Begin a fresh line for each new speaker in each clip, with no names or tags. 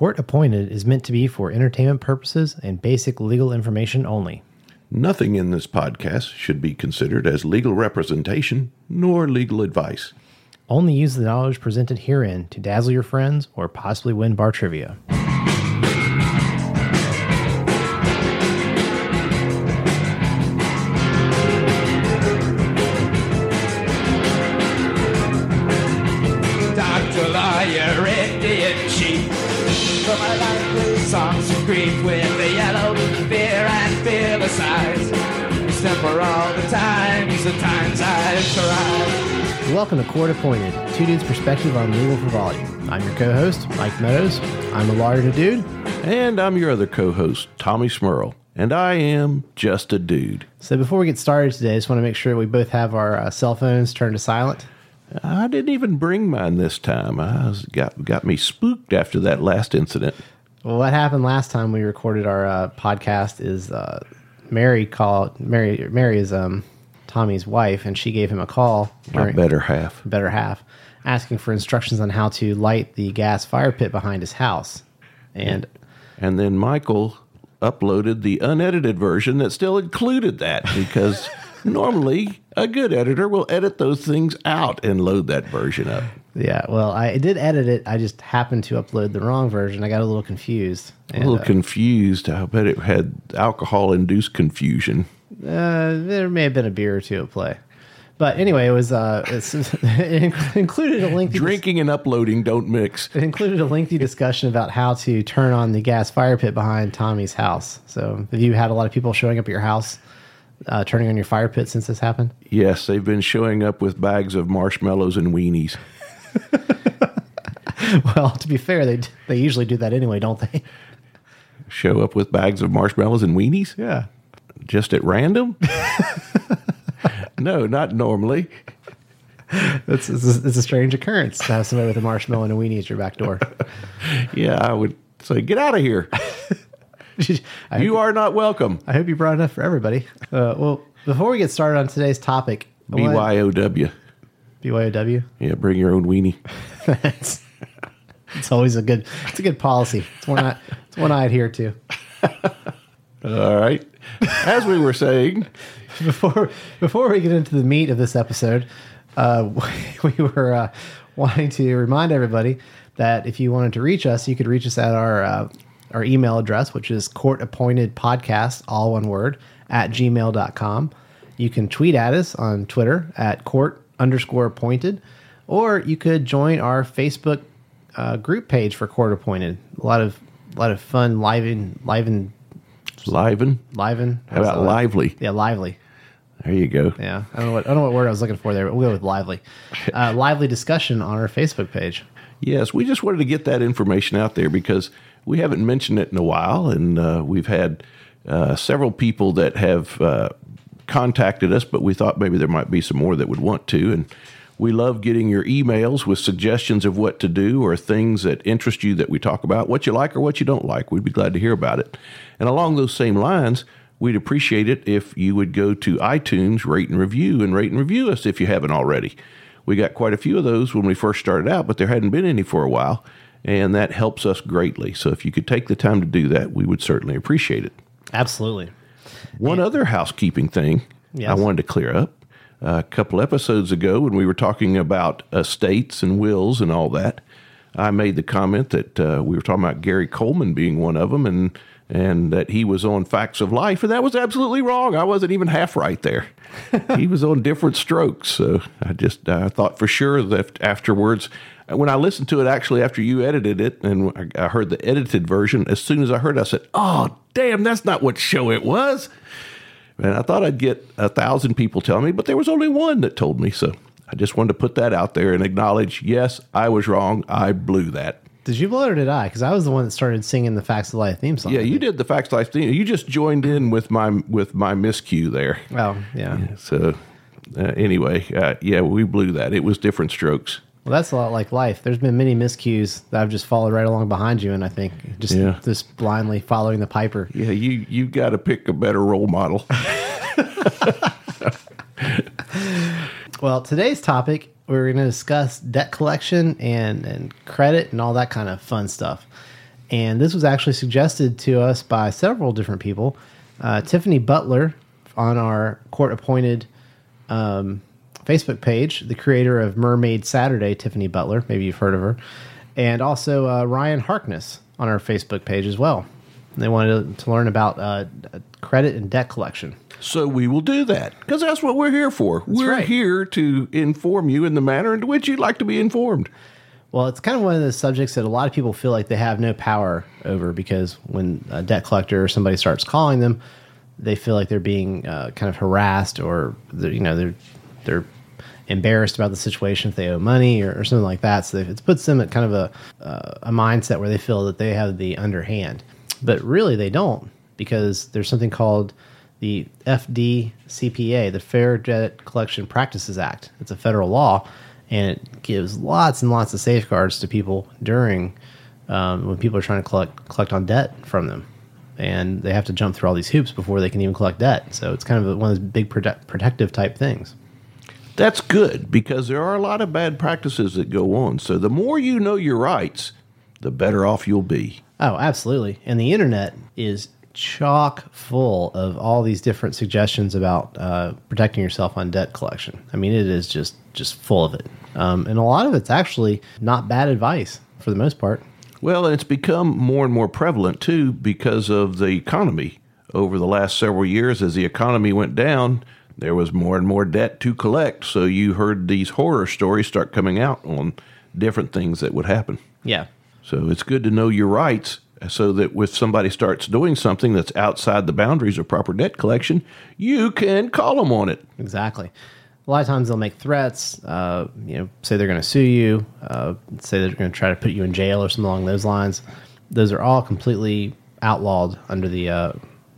Court Appointed is meant to be for entertainment purposes and basic legal information only.
Nothing in this podcast should be considered as legal representation nor legal advice.
Only use the knowledge presented herein to dazzle your friends or possibly win bar trivia.
Dr. Lawyer, Indian Chief. For my likely songs of grief with the yellow fear and fearless eyes. Step all the times I've tried.
Welcome to Court Appointed, two dudes' perspective on legal frivolity. I'm your co-host, Mike Meadows. I'm a lawyer and a dude.
And I'm your other co-host, Tommy Smurl. And I am just a dude.
So before we get started today, I just want to make sure we both have our cell phones turned to silent.
I didn't even bring mine this time. Got me spooked after that last incident.
Well, what happened last time we recorded our podcast is Mary is Tommy's wife, and she gave him a call.
My better half.
Better half, asking for instructions on how to light the gas fire pit behind his house. And
then Michael uploaded the unedited version that still included that because normally a good editor will edit those things out and load that version up.
Yeah, well, I did edit it. I just happened to upload the wrong version. I got a little confused.
Confused. I bet it had alcohol-induced confusion.
There may have been a beer or two at play. But anyway, it was it included a lengthy...
Drinking and uploading don't mix.
It included a lengthy discussion about how to turn on the gas fire pit behind Tommy's house. So have you had a lot of people showing up at your house turning on your fire pit since this happened?
Yes, they've been showing up with bags of marshmallows and weenies.
Well, to be fair, they usually do that anyway, don't they?
Show up with bags of marshmallows and weenies?
Yeah.
Just at random? No, not normally.
It's a strange occurrence to have somebody with a marshmallow and a weenie at your back door.
Yeah, I would say, get out of here. You are not welcome.
I hope you brought enough for everybody. Well, before we get started on today's topic...
BYOW.
BYOW?
Yeah, bring your own weenie.
It's always a good policy. It's one I adhere to.
All right. As we were saying...
Before we get into the meat of this episode, we were wanting to remind everybody that if you wanted to reach us, you could reach us at our email address, which is courtappointedpodcast, all one word, @gmail.com. You can tweet at us on Twitter at court_appointed, or you could join our Facebook group page for Court Appointed. A lot of fun liven.
How about lively?
Yeah, lively.
There you go.
Yeah, I don't know what word I was looking for there, but we'll go with lively. Lively discussion on our Facebook page.
Yes, we just wanted to get that information out there because we haven't mentioned it in a while, and we've had several people that have contacted us, but we thought maybe there might be some more that would want to, and we love getting your emails with suggestions of what to do or things that interest you that we talk about, what you like or what you don't like. We'd be glad to hear about it. And along those same lines, we'd appreciate it if you would go to iTunes, rate and review us if you haven't already. We got quite a few of those when we first started out, but there hadn't been any for a while, and that helps us greatly. So if you could take the time to do that, we would certainly appreciate it.
Absolutely.
One other housekeeping thing I wanted to clear up. A couple episodes ago when we were talking about estates and wills and all that, I made the comment that we were talking about Gary Coleman being one of them and that he was on Facts of Life, and that was absolutely wrong. I wasn't even half right there. He was on Different Strokes. So I thought for sure that afterwards, when I listened to it actually after you edited it and I heard the edited version, as soon as I heard it, I said, oh, damn, that's not what show it was. And I thought I'd get 1,000 people telling me, but there was only one that told me. So I just wanted to put that out there and acknowledge, yes, I was wrong. I blew that.
Did you blow it or did I? Because I was the one that started singing the Facts of Life theme song.
Yeah, you did the Facts of Life theme. You just joined in with my miscue there.
Oh, yeah.
So anyway, we blew that. It was Different Strokes.
Well, that's a lot like life. There's been many miscues that I've just followed right along behind you, and I think just blindly following the piper.
Yeah, you got to pick a better role model.
Well, today's topic, we're going to discuss debt collection and credit and all that kind of fun stuff. And this was actually suggested to us by several different people. Tiffany Butler on our court-appointed Facebook page, the creator of Mermaid Saturday, Tiffany Butler. Maybe you've heard of her. And also Ryan Harkness on our Facebook page as well. They wanted to learn about credit and debt collection.
So we will do that, because that's what we're here for. We're here to inform you in the manner in which you'd like to be informed.
Well, it's kind of one of those subjects that a lot of people feel like they have no power over, because when a debt collector or somebody starts calling them, they feel like they're being kind of harassed, or they're embarrassed about the situation if they owe money or something like that. So it puts them at kind of a mindset where they feel that they have the underhand. But really they don't, because there's something called the FDCPA, the Fair Debt Collection Practices Act. It's a federal law, and it gives lots and lots of safeguards to people during when people are trying to collect on debt from them. And they have to jump through all these hoops before they can even collect debt. So it's kind of one of those big protective type things.
That's good, because there are a lot of bad practices that go on. So the more you know your rights, the better off you'll be.
Oh, absolutely. And the internet is chock full of all these different suggestions about protecting yourself on debt collection. I mean, it is just full of it. And a lot of it's actually not bad advice for the most part.
Well, and it's become more and more prevalent, too, because of the economy. Over the last several years, as the economy went down, there was more and more debt to collect. So you heard these horror stories start coming out on different things that would happen.
Yeah. So
it's good to know your rights, so that if somebody starts doing something that's outside the boundaries of proper debt collection, you can call them on it.
Exactly. A lot of times they'll make threats, say they're going to sue you, say they're going to try to put you in jail or something along those lines. Those are all completely outlawed under the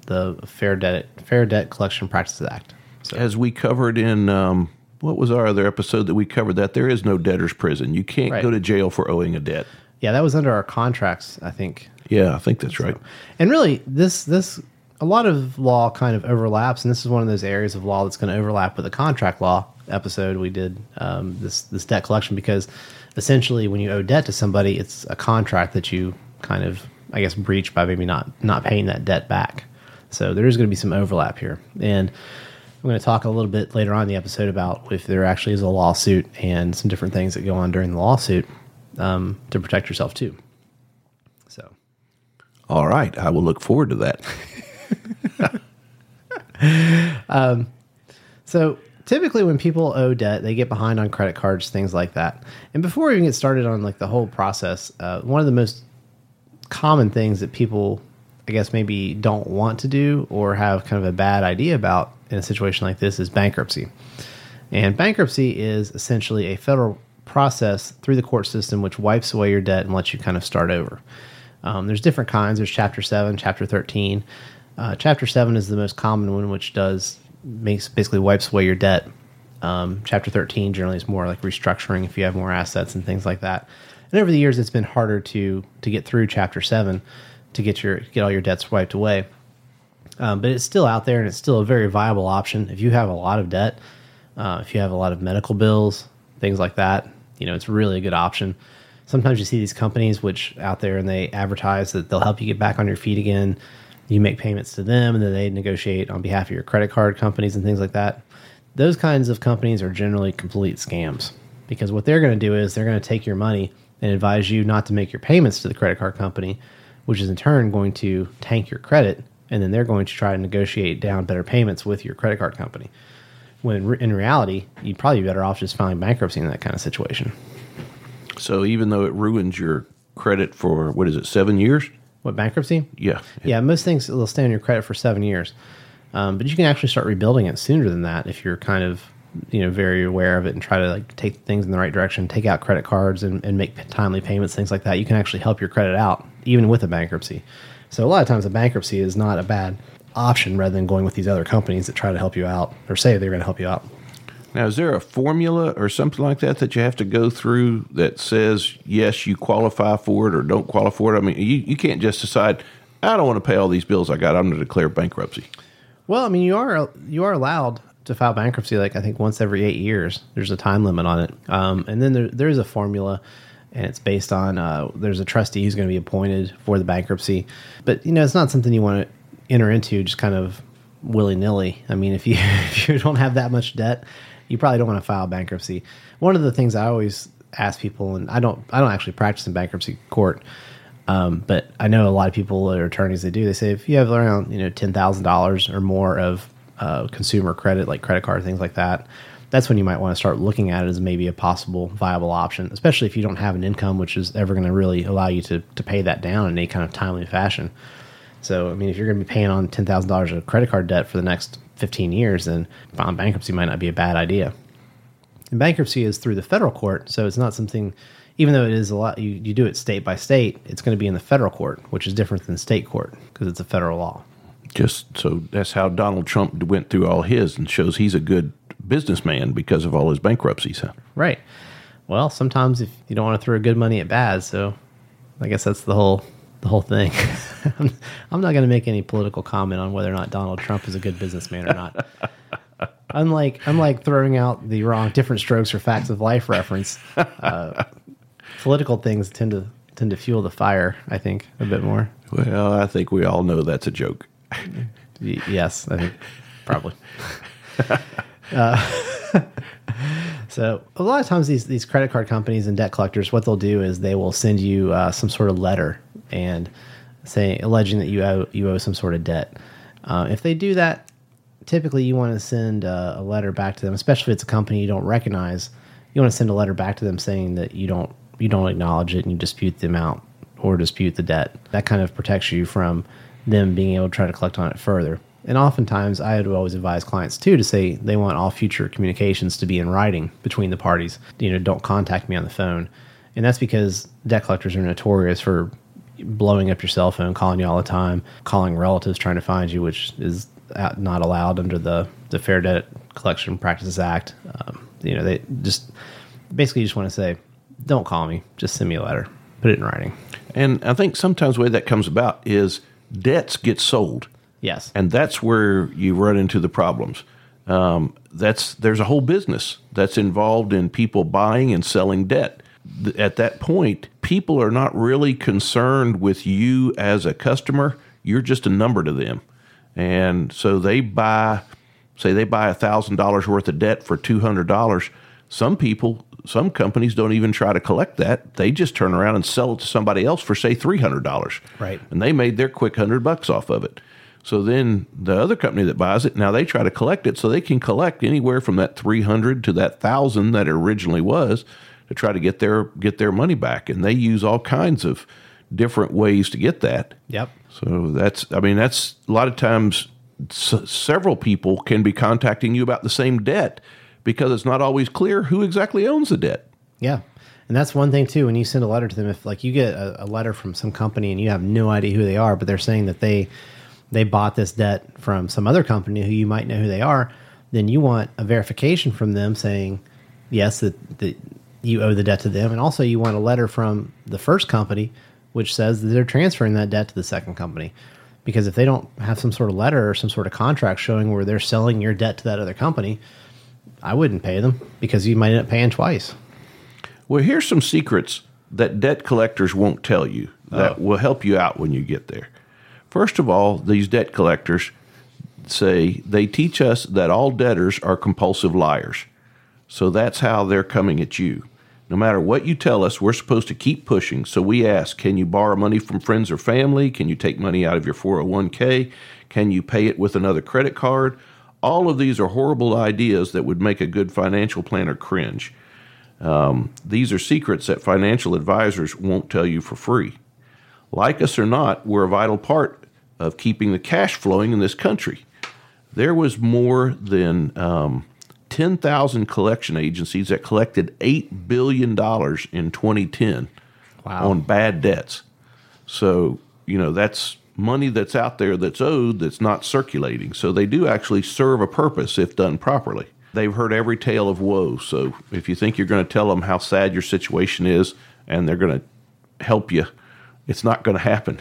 Fair Debt Collection Practices Act. So,
as we covered in, what was our other episode that we covered, that there is no debtor's prison. You can't go to jail for owing a debt.
Yeah, that was under our contracts, I think.
Yeah, I think that's right.
And really, this a lot of law kind of overlaps, and this is one of those areas of law that's going to overlap with the contract law episode we did, this debt collection, because essentially when you owe debt to somebody, it's a contract that you kind of, I guess, breach by maybe not paying that debt back. So there is going to be some overlap here. And I'm going to talk a little bit later on in the episode about if there actually is a lawsuit and some different things that go on during the lawsuit to protect yourself too. So,
all right, I will look forward to that.
So typically when people owe debt, they get behind on credit cards, things like that. And before we even get started on like the whole process, one of the most common things that people, I guess, maybe don't want to do or have kind of a bad idea about in a situation like this is bankruptcy. And bankruptcy is essentially a federal process through the court system which wipes away your debt and lets you kind of start over. There's different kinds. There's Chapter 7, Chapter 13. Chapter 7 is the most common one, which basically wipes away your debt. Chapter 13 generally is more like restructuring if you have more assets and things like that. And over the years, it's been harder to get through Chapter 7 to get all your debts wiped away. But it's still out there, and it's still a very viable option. If you have a lot of debt, if you have a lot of medical bills, things like that, it's really a good option. Sometimes you see these companies which out there and they advertise that they'll help you get back on your feet again. You make payments to them, and then they negotiate on behalf of your credit card companies and things like that. Those kinds of companies are generally complete scams, because what they're going to do is they're going to take your money and advise you not to make your payments to the credit card company, which is in turn going to tank your credit, and then they're going to try to negotiate down better payments with your credit card company. When in reality, you'd probably be better off just filing bankruptcy in that kind of situation.
So even though it ruins your credit for, 7 years?
What, bankruptcy?
Yeah.
Yeah, most things will stay on your credit for 7 years. But you can actually start rebuilding it sooner than that if you're kind of, very aware of it and try to take things in the right direction, take out credit cards and make timely payments, things like that. You can actually help your credit out even with a bankruptcy. So a lot of times a bankruptcy is not a bad option rather than going with these other companies that try to help you out or say they're going to help you out.
Now, is there a formula or something like that you have to go through that says, yes, you qualify for it or don't qualify for it? I mean, you can't just decide, I don't want to pay all these bills I got, I'm going to declare bankruptcy.
Well, I mean, you are allowed to file bankruptcy, I think once every 8 years. There's a time limit on it. And then there's a formula. and it's based on there's a trustee who's going to be appointed for the bankruptcy. But, it's not something you want to enter into just kind of willy-nilly. I mean, if you don't have that much debt, you probably don't want to file bankruptcy. One of the things I always ask people, and I don't actually practice in bankruptcy court, but I know a lot of people that are attorneys, they say if you have around $10,000 or more of consumer credit, like credit card, things like that, that's when you might want to start looking at it as maybe a possible viable option, especially if you don't have an income which is ever going to really allow you to pay that down in any kind of timely fashion. So, I mean, if you're going to be paying on $10,000 of credit card debt for the next 15 years, then filing bankruptcy might not be a bad idea. And bankruptcy is through the federal court, so it's not something, even though it is a lot, you do it state by state, it's going to be in the federal court, which is different than state court because it's a federal law.
Just so that's how Donald Trump went through all his, and shows he's a good businessman because of all his bankruptcies. Huh?
Right. Well, sometimes if you don't want to throw good money at bad, so I guess that's the whole thing. I'm not going to make any political comment on whether or not Donald Trump is a good businessman or not. Unlike throwing out the wrong different strokes for facts of life reference, political things tend to fuel the fire, I think, a bit more.
Well, I think we all know that's a joke.
Yes, I think probably. So a lot of times these credit card companies and debt collectors, what they'll do is they will send you some sort of letter and alleging that you owe some sort of debt. If they do that, typically you want to send a letter back to them, especially if it's a company you don't recognize. You want to send a letter back to them saying that you don't acknowledge it and you dispute the amount or dispute the debt. That kind of protects you from them being able to try to collect on it further. And oftentimes, I would always advise clients, too, to say they want all future communications to be in writing between the parties. Don't contact me on the phone. And that's because debt collectors are notorious for blowing up your cell phone, calling you all the time, calling relatives trying to find you, which is not allowed under the Fair Debt Collection Practices Act. They just want to say, don't call me, just send me a letter, put it in writing.
And I think sometimes the way that comes about is debts get sold.
Yes.
And that's where you run into the problems. There's a whole business that's involved in people buying and selling debt. At that point, people are not really concerned with you as a customer. You're just a number to them. And so they buy $1,000 worth of debt for $200. Some companies don't even try to collect that. They just turn around and sell it to somebody else for, say, $300.
Right.
And they made their quick $100 off of it. So then the other company that buys it, now they try to collect it, so they can collect anywhere from that $300 to that $1,000 that it originally was to try to get their money back. And they use all kinds of different ways to get that.
Yep.
So that's a lot of times several people can be contacting you about the same debt because it's not always clear who exactly owns the debt.
Yeah. And that's one thing, too, when you send a letter to them, if you get a letter from some company and you have no idea who they are, but they're saying that they bought this debt from some other company who you might know who they are, then you want a verification from them saying, yes, that you owe the debt to them. And also you want a letter from the first company which says that they're transferring that debt to the second company. Because if they don't have some sort of letter or some sort of contract showing where they're selling your debt to that other company, I wouldn't pay them because you might end up paying twice.
Well, here's some secrets that debt collectors won't tell you that will help you out when you get there. First of all, these debt collectors they teach us that all debtors are compulsive liars. So that's how they're coming at you. No matter what you tell us, we're supposed to keep pushing. So we ask, can you borrow money from friends or family? Can you take money out of your 401k? Can you pay it with another credit card? All of these are horrible ideas that would make a good financial planner cringe. These are secrets that financial advisors won't tell you for free. Like us or not, we're a vital part of keeping the cash flowing in this country. There was more than 10,000 collection agencies that collected $8 billion in 2010 on bad debts. So, that's money that's out there that's owed that's not circulating. So they do actually serve a purpose if done properly. They've heard every tale of woe. So if you think you're going to tell them how sad your situation is and they're going to help you, it's not going to happen.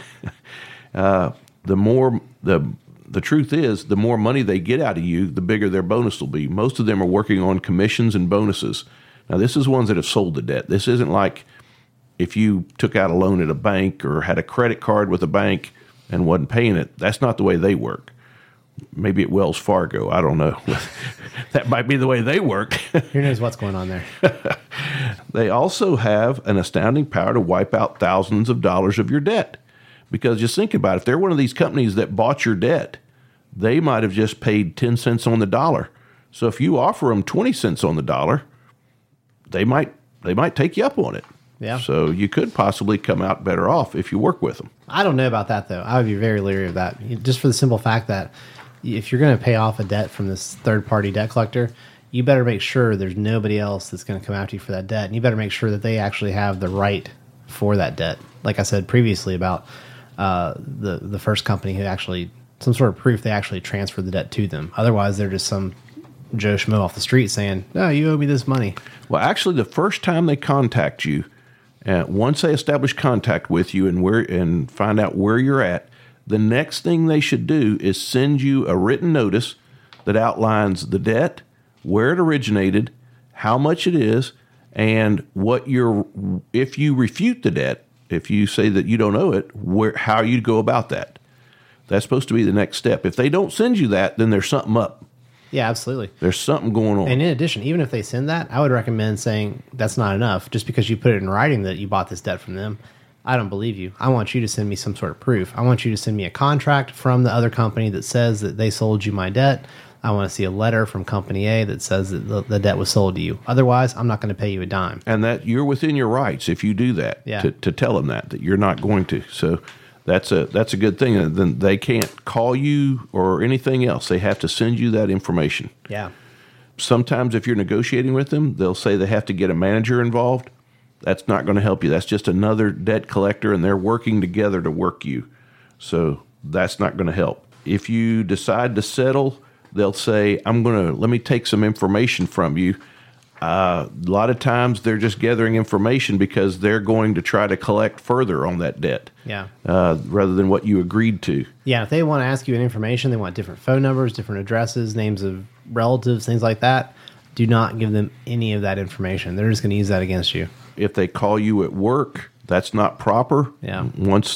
The truth is, the more money they get out of you, the bigger their bonus will be. Most of them are working on commissions and bonuses. Now, this is ones that have sold the debt. This isn't like if you took out a loan at a bank or had a credit card with a bank and wasn't paying it, that's not the way they work. Maybe at Wells Fargo, I don't know. That might be the way they work.
Who knows what's going on there?
They also have an astounding power to wipe out thousands of dollars of your debt. Because just think about it, if they're one of these companies that bought your debt, they might have just paid 10 cents on the dollar. So if you offer them 20 cents on the dollar, they might take you up on it.
Yeah.
So you could possibly come out better off if you work with them.
I don't know about that, though. I would be very leery of that, just for the simple fact that if you're going to pay off a debt from this third-party debt collector, you better make sure there's nobody else that's going to come after you for that debt, and you better make sure that they actually have the right for that debt. Like I said previously about the first company who actually, some sort of proof they actually transferred the debt to them. Otherwise, they're just some Joe Schmo off the street saying, no, you owe me this money.
Well, actually, the first time they contact you, once they establish contact with you and find out where you're at, the next thing they should do is send you a written notice that outlines the debt, where it originated, how much it is, and if you refute the debt, if you say that you don't owe it, how you go about that. That's supposed to be the next step. If they don't send you that, then there's something up.
Yeah, absolutely.
There's something going on.
And in addition, even if they send that, I would recommend saying that's not enough. Just because you put it in writing that you bought this debt from them, I don't believe you. I want you to send me some sort of proof. I want you to send me a contract from the other company that says that they sold you my debt. I want to see a letter from company A that says that the debt was sold to you. Otherwise, I'm not going to pay you a dime.
And that you're within your rights if you do that, to tell them that you're not going to. So that's a good thing. And then they can't call you or anything else. They have to send you that information.
Yeah.
Sometimes if you're negotiating with them, they'll say they have to get a manager involved. That's not going to help you. That's just another debt collector, and they're working together to work you. So that's not going to help. If you decide to settle, they'll say, let me take some information from you. A lot of times they're just gathering information because they're going to try to collect further on that debt.
Yeah.
Rather than what you agreed to.
Yeah, if they want to ask you information, they want different phone numbers, different addresses, names of relatives, things like that. Do not give them any of that information. They're just going to use that against you.
If they call you at work, that's not proper.
Yeah.
Once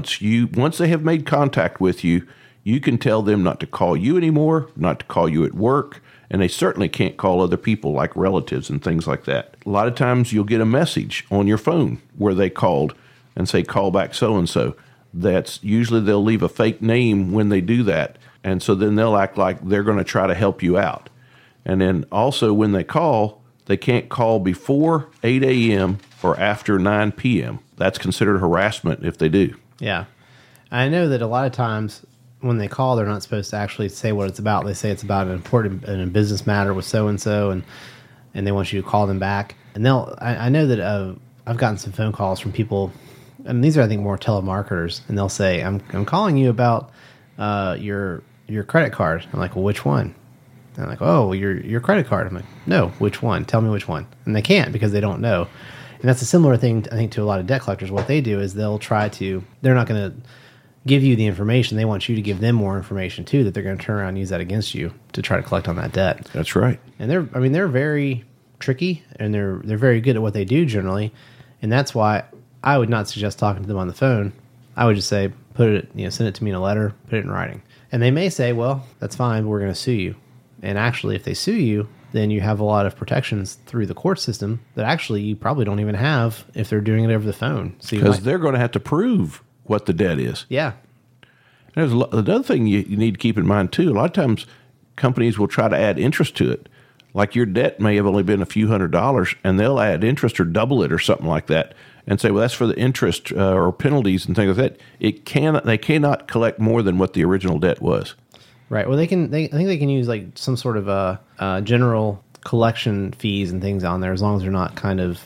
they have made contact with you, you can tell them not to call you anymore, not to call you at work, and they certainly can't call other people like relatives and things like that. A lot of times you'll get a message on your phone where they called and say, call back so-and-so. That's usually they'll leave a fake name when they do that, and so then they'll act like they're going to try to help you out. And then also when they call, they can't call before 8 a.m. or after 9 p.m. That's considered harassment if they do.
Yeah. I know that a lot of times when they call, they're not supposed to actually say what it's about. They say it's about a business matter with so-and-so, and they want you to call them back. And I know that I've gotten some phone calls from people, and these are, I think, more telemarketers, and they'll say, I'm calling you about your credit card. I'm like, well, which one? And I'm like, oh, your credit card. I'm like, no, which one? Tell me which one. And they can't because they don't know. And that's a similar thing, I think, to a lot of debt collectors. What they do is they're not going to give you the information. They want you to give them more information too, that they're going to turn around and use that against you to try to collect on that debt.
That's right.
And they're very tricky, and they're very good at what they do generally. And that's why I would not suggest talking to them on the phone. I would just say, send it to me in a letter, put it in writing. And they may say, well, that's fine, but we're going to sue you. And actually, if they sue you, then you have a lot of protections through the court system that actually you probably don't even have if they're doing it over the phone.
Because they're going to have to prove what the debt is.
Yeah.
There's another thing you need to keep in mind, too. A lot of times companies will try to add interest to it. Like your debt may have only been a few $100s, and they'll add interest or double it or something like that and say, well, that's for the interest or penalties and things like that. They cannot collect more than what the original debt was.
Right. Well, I think they can use like some sort of general collection fees and things on there, as long as they're not kind of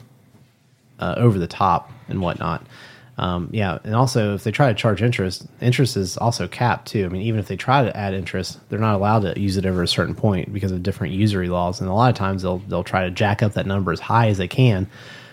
over the top and whatnot. Yeah, and also if they try to charge interest is also capped too. I mean, even if they try to add interest, they're not allowed to use it over a certain point because of different usury laws. And a lot of times they'll try to jack up that number as high as they can,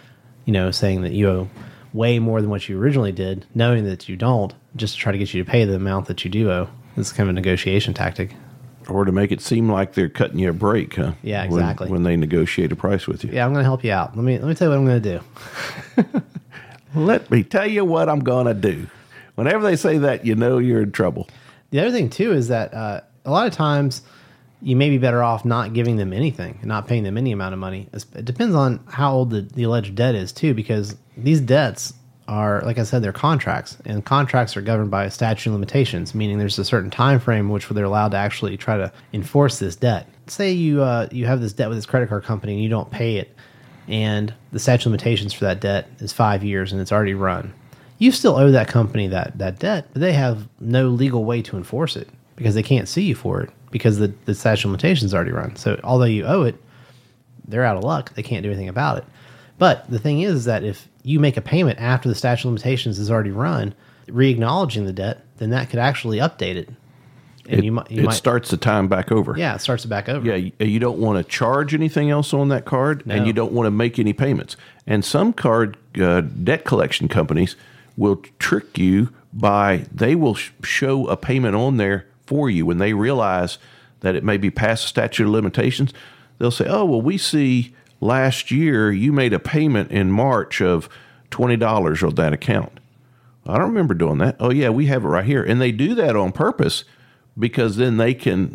saying that you owe way more than what you originally did, knowing that you don't, just to try to get you to pay the amount that you do owe. It's kind of a negotiation tactic.
Or to make it seem like they're cutting you a break, huh?
Yeah, exactly.
When they negotiate a price with you.
Yeah, I'm going to help you out. Let me tell you what I'm going to do.
Let me tell you what I'm going to do. Whenever they say that, you know you're in trouble.
The other thing, too, is that a lot of times you may be better off not giving them anything and not paying them any amount of money. It depends on how old the alleged debt is, too, because these debts are, like I said, they're contracts, and contracts are governed by a statute of limitations, meaning there's a certain time frame in which they're allowed to actually try to enforce this debt. Say you have this debt with this credit card company and you don't pay it, and the statute of limitations for that debt is 5 years and it's already run. You still owe that company that debt, but they have no legal way to enforce it because they can't sue you for it because the statute of limitations already run. So although you owe it, they're out of luck. They can't do anything about it. But the thing is that if you make a payment after the statute of limitations is already run, re-acknowledging the debt, then that could actually update it. And
it starts the time back over.
Yeah, it starts it back over.
Yeah, you don't want to charge anything else on that card, and you don't want to make any payments. And some card debt collection companies will trick you by they will show a payment on there for you when they realize that it may be past the statute of limitations. They'll say, oh, well, we see last year you made a payment in March of $20 on that account. I don't remember doing that. Oh, yeah, we have it right here. And they do that on purpose because then they can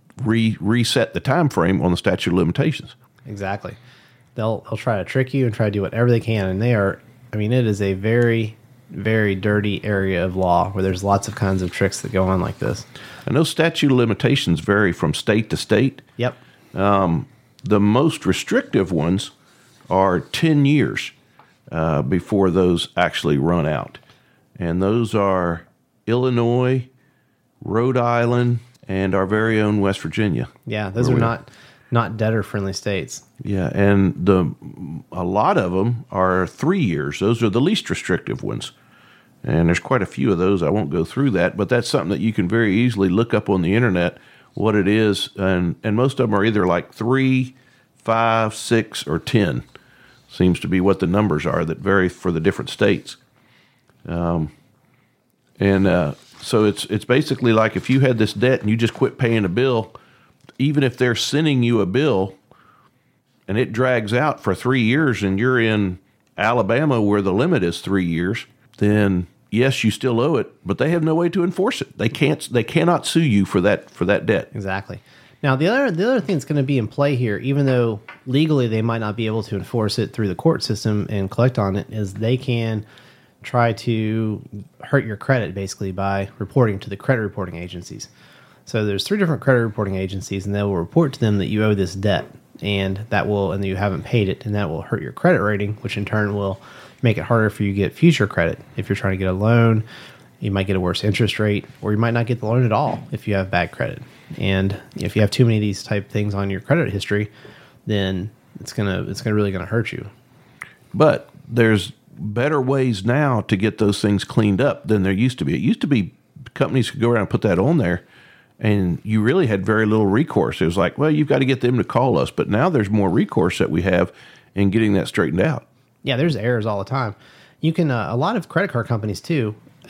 reset the time frame on the statute of limitations.
Exactly. They'll try to trick you and try to do whatever they can. And it is a very, very dirty area of law where there's lots of kinds of tricks that go on like this.
I know statute of limitations vary from state to state.
Yep.
The most restrictive ones are 10 years before those actually run out. And those are Illinois, Rhode Island, and our very own West Virginia.
Yeah, those are not debtor-friendly states.
Yeah, and a lot of them are 3 years. Those are the least restrictive ones. And there's quite a few of those. I won't go through that, but that's something that you can very easily look up on the internet what it is. And most of them are either like 3, 5, 6, or 10. Seems to be what the numbers are that vary for the different states. So it's basically like if you had this debt and you just quit paying a bill, even if they're sending you a bill and it drags out for 3 years and you're in Alabama where the limit is 3 years, then yes, you still owe it, but they have no way to enforce it. They cannot sue you for that debt.
Exactly. Now, the other thing that's going to be in play here, even though legally they might not be able to enforce it through the court system and collect on it, is they can try to hurt your credit basically by reporting to the credit reporting agencies. So there's 3 different credit reporting agencies, and they will report to them that you owe this debt, and that you haven't paid it, and that will hurt your credit rating, which in turn will make it harder for you to get future credit. If you're trying to get a loan, you might get a worse interest rate, or you might not get the loan at all if you have bad credit. And if you have too many of these type things on your credit history, then it's really gonna hurt you.
But there's better ways now to get those things cleaned up than there used to be. It used to be companies could go around and put that on there, and you really had very little recourse. It was like, well, you've got to get them to call us. But now there's more recourse that we have in getting that straightened out.
Yeah, there's errors all the time. You can a lot of credit card companies too.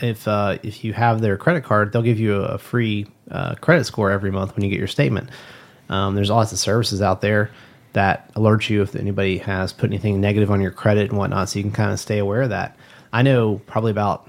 If you have their credit card, they'll give you a free credit score every month when you get your statement. There's lots of services out there that alert you if anybody has put anything negative on your credit and whatnot, so you can kind of stay aware of that. I know probably about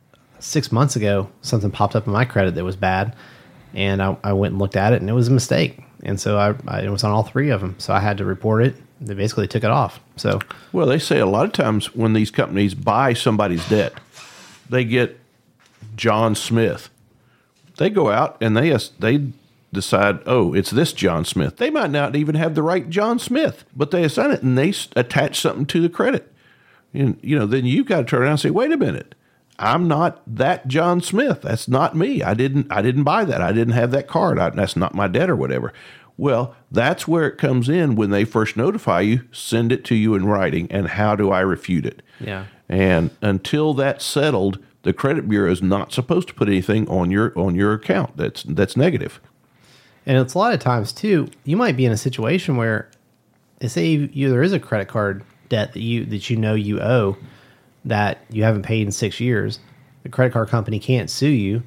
6 months ago, something popped up in my credit that was bad, and I went and looked at it, and it was a mistake. And so it was on all 3 of them, so I had to report it. They basically took it off. So,
well, they say a lot of times when these companies buy somebody's debt, they get John Smith. They go out and they decide, oh, it's this John Smith. They might not even have the right John Smith, but they assign it and they attach something to the credit. And, then you've got to turn around and say, wait a minute, I'm not that John Smith. That's not me. I didn't buy that. I didn't have that card. That's not my debt or whatever. Well, that's where it comes in when they first notify you, send it to you in writing, and how do I refute it?
Yeah.
And until that's settled, the credit bureau is not supposed to put anything on your account that's negative.
And it's a lot of times too, you might be in a situation where, say there is a credit card debt that you owe that you haven't paid in 6 years. The credit card company can't sue you.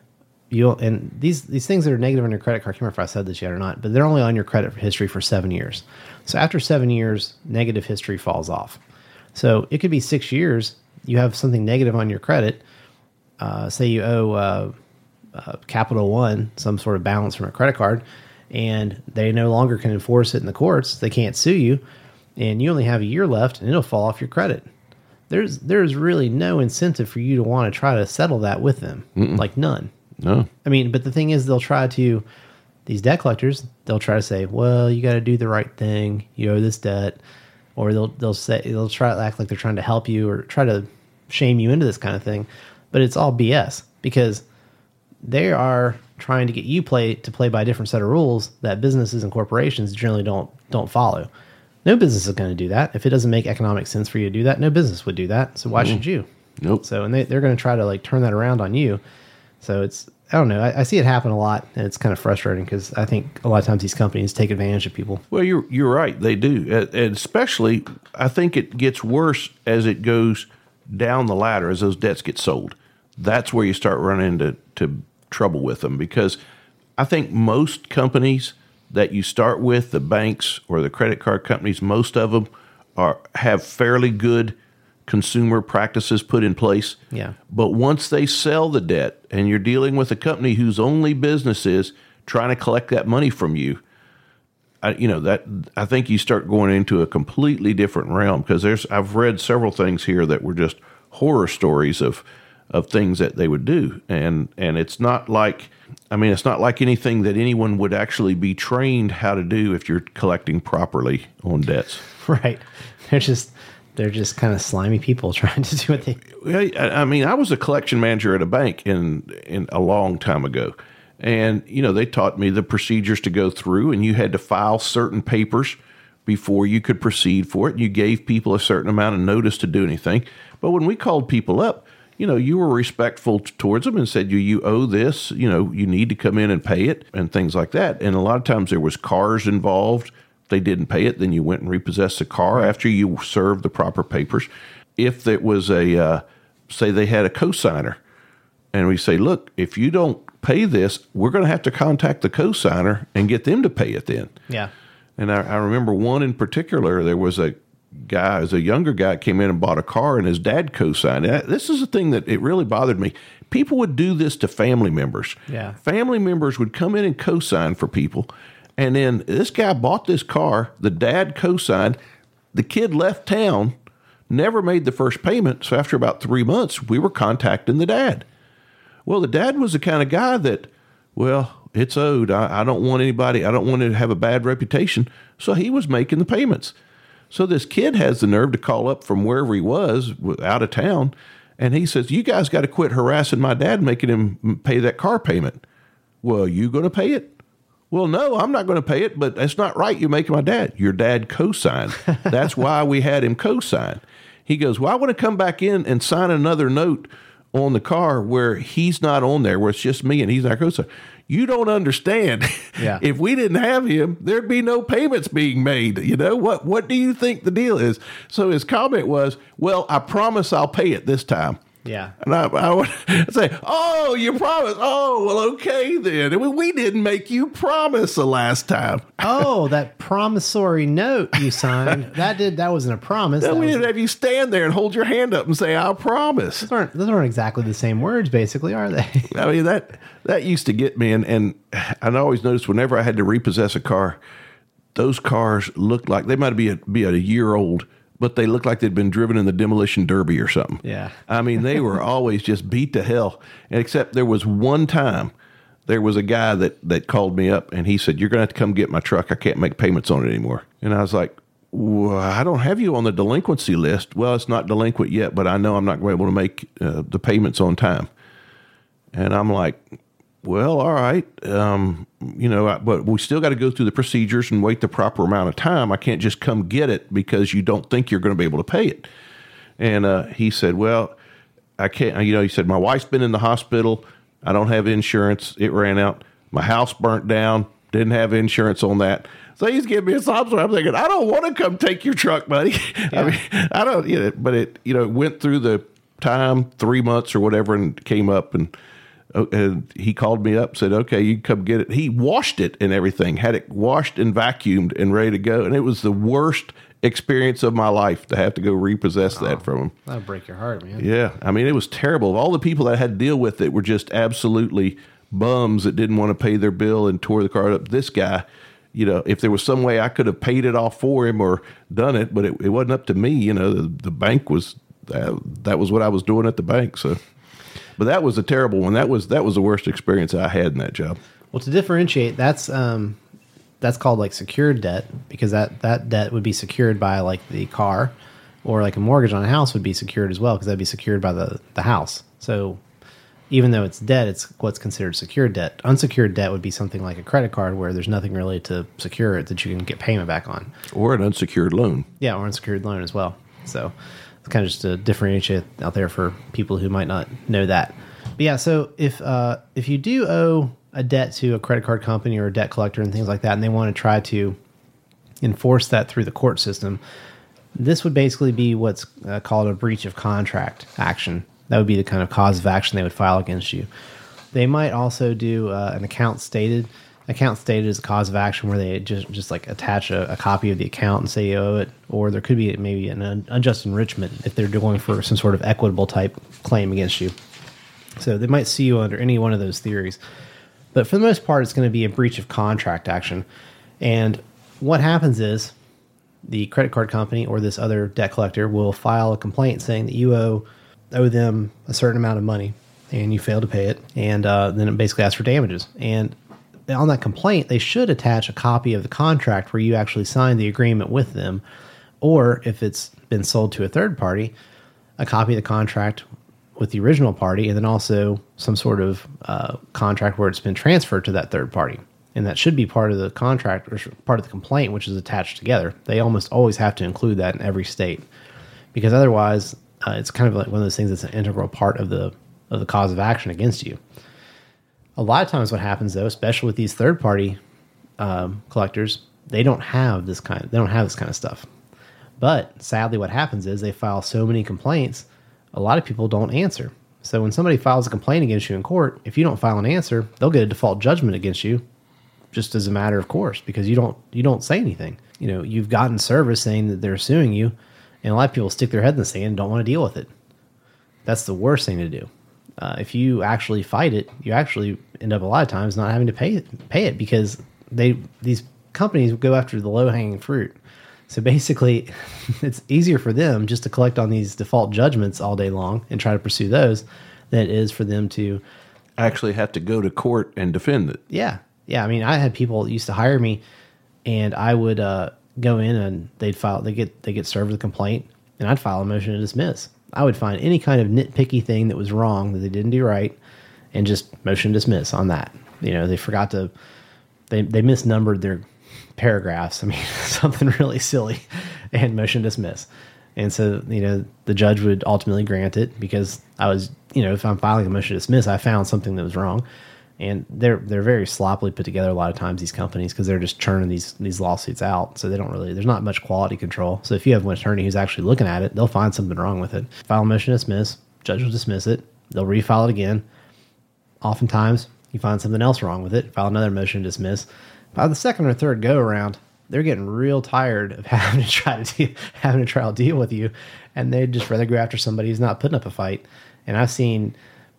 And these things that are negative on your credit card, I can't remember if I said this yet or not, but they're only on your credit history for 7 years. So after 7 years, negative history falls off. So it could be 6 years you have something negative on your credit, say you owe Capital One some sort of balance from a credit card, and they no longer can enforce it in the courts, they can't sue you, and you only have a year left, and it'll fall off your credit. There's really no incentive for you to want to try to settle that with them. Like none.
No.
I mean, but the thing is, these debt collectors, they'll try to say, well, you got to do the right thing. You owe this debt. Or they'll try to act like they're trying to help you or try to shame you into this kind of thing. But it's all BS because they are trying to get you to play by a different set of rules that businesses and corporations generally don't follow. No business is going to do that. If it doesn't make economic sense for you to do that, no business would do that. So why should you?
Nope.
So, and they're going to try to like turn that around on you. So I don't know. I see it happen a lot, and it's kind of frustrating because I think a lot of times these companies take advantage of people.
Well, you're right. They do. And especially, I think it gets worse as it goes down the ladder, as those debts get sold. That's where you start running into trouble with them, because I think most companies that you start with, the banks or the credit card companies, most of them have fairly good consumer practices put in place.
Yeah.
But once they sell the debt and you're dealing with a company whose only business is trying to collect that money from you, I think you start going into a completely different realm, because I've read several things here that were just horror stories of things that they would do. And it's not like anything that anyone would actually be trained how to do if you're collecting properly on debts.
Right. They're just kind of slimy people trying to do what they...
I mean, I was a collection manager at a bank in a long time ago. And, they taught me the procedures to go through, and you had to file certain papers before you could proceed for it. And you gave people a certain amount of notice to do anything. But when we called people up, you were respectful towards them and said, you owe this, you need to come in and pay it and things like that. And a lot of times there was cars involved. If they didn't pay it, then you went and repossessed the car after you served the proper papers. If it was say they had a cosigner, and we say, look, if you don't pay this, we're going to have to contact the cosigner and get them to pay it then.
Yeah.
And I remember one in particular, there was a guy, as a younger guy, came in and bought a car, and his dad co-signed. This is the thing that it really bothered me. People would do this to family members.
Yeah.
Family members would come in and co-sign for people, and then this guy bought this car, the dad co-signed, the kid left town, never made the first payment, so after about 3 months, we were contacting the dad. Well, the dad was the kind of guy that, well, it's owed. I don't want to have a bad reputation, so he was making the payments. So this kid has the nerve to call up from wherever he was, out of town, and he says, you guys got to quit harassing my dad, making him pay that car payment. Well, you going to pay it? Well, no, I'm not going to pay it, but that's not right. You're making my dad. Your dad co-signed. That's why we had him co-sign. He goes, well, I want to come back in and sign another note on the car where he's not on there, where it's just me and he's not co-sign. You don't understand.
Yeah.
If we didn't have him, there'd be no payments being made. What do you think the deal is? So his comment was, well, I promise I'll pay it this time.
Yeah.
And I would say, oh, you promised. Oh, well, okay then. We didn't make you promise the last time.
Oh, that promissory note you signed. That wasn't a promise.
No, we didn't have you stand there and hold your hand up and say, I promise.
Those aren't exactly the same words, basically, are they?
I mean, that used to get me. And I always noticed whenever I had to repossess a car, those cars looked like they might be a year old, but they looked like they'd been driven in the demolition derby or something.
Yeah.
I mean, they were always just beat to hell. And except there was one time, there was a guy that called me up, and he said, you're going to have to come get my truck. I can't make payments on it anymore. And I was like, well, I don't have you on the delinquency list. Well, it's not delinquent yet, but I know I'm not going to be able to make the payments on time. And I'm like, well, all right. But we still got to go through the procedures and wait the proper amount of time. I can't just come get it because you don't think you're going to be able to pay it. And he said, well, I can't, he said, my wife's been in the hospital. I don't have insurance. It ran out. My house burnt down. Didn't have insurance on that. So he's giving me a sob story. I'm thinking, I don't want to come take your truck, buddy. Yeah. I mean, I don't, but it went through the time, 3 months or whatever, and came up, and And he called me up, said, okay, you can come get it. He washed it and everything, had it washed and vacuumed and ready to go. And it was the worst experience of my life to have to go repossess that from him.
That would break your heart, man.
Yeah. I mean, it was terrible. Of all the people that had to deal with it were just absolutely bums that didn't want to pay their bill and tore the car up. This guy, you know, if there was some way I could have paid it off for him or done it, but it wasn't up to me. You know, the bank was, that was what I was doing at the bank. So, but that was a terrible one. That was the worst experience I had in that job.
Well, to differentiate, that's called like secured debt, because that debt would be secured by like the car, or like a mortgage on a house would be secured as well, because that'd be secured by the house. So even though it's debt, it's what's considered secured debt. Unsecured debt would be something like a credit card, where there's nothing really to secure it that you can get payment back on.
Or an unsecured loan.
Yeah, or unsecured loan as well. So it's kind of just to differentiate out there for people who might not know that. But yeah, so if you do owe a debt to a credit card company or a debt collector and things like that, and they want to try to enforce that through the court system, this would basically be what's called a breach of contract action. That would be the kind of cause of action they would file against you. They might also do an account stated. Account stated is a cause of action where they just like attach a copy of the account and say you owe it. Or there could be maybe an unjust enrichment if they're going for some sort of equitable type claim against you. So they might sue you under any one of those theories. But for the most part, it's going to be a breach of contract action. And what happens is the credit card company or this other debt collector will file a complaint saying that you owe them a certain amount of money and you fail to pay it. And then it basically asks for damages. And on that complaint, they should attach a copy of the contract where you actually signed the agreement with them. Or if it's been sold to a third party, a copy of the contract with the original party, and then also some sort of contract where it's been transferred to that third party. And that should be part of the contract or part of the complaint, which is attached together. They almost always have to include that in every state, because otherwise it's kind of like one of those things that's an integral part of the cause of action against you. A lot of times what happens, though, especially with these third party collectors, they don't have this kind of stuff. But sadly, what happens is they file so many complaints, a lot of people don't answer. So when somebody files a complaint against you in court, if you don't file an answer, they'll get a default judgment against you, just as a matter of course, because you don't say anything. You know, you've gotten service saying that they're suing you, and a lot of people stick their head in the sand and don't want to deal with it. That's the worst thing to do. If you actually fight it, you actually end up a lot of times not having to pay it because these companies go after the low-hanging fruit. So basically, it's easier for them just to collect on these default judgments all day long and try to pursue those than it is for them to
actually have to go to court and defend it.
Yeah. I mean, I had people that used to hire me, and I would go in and they get served with a complaint, and I'd file a motion to dismiss. I would find any kind of nitpicky thing that was wrong that they didn't do right, and just motion to dismiss on that. You know, they forgot to they misnumbered their paragraphs. I mean, something really silly, and motion dismiss. And so, you know, the judge would ultimately grant it because I was, you know, if I'm filing a motion to dismiss, I found something that was wrong. And they're very sloppily put together a lot of times, these companies, because they're just churning these lawsuits out. So they don't really, there's not much quality control. So if you have one attorney who's actually looking at it, they'll find something wrong with it. File a motion to dismiss, judge will dismiss it. They'll refile it again. Oftentimes, you find something else wrong with it, file another motion to dismiss. By the second or third go around, they're getting real tired of having to try to deal with you, and they'd just rather go after somebody who's not putting up a fight. And I've seen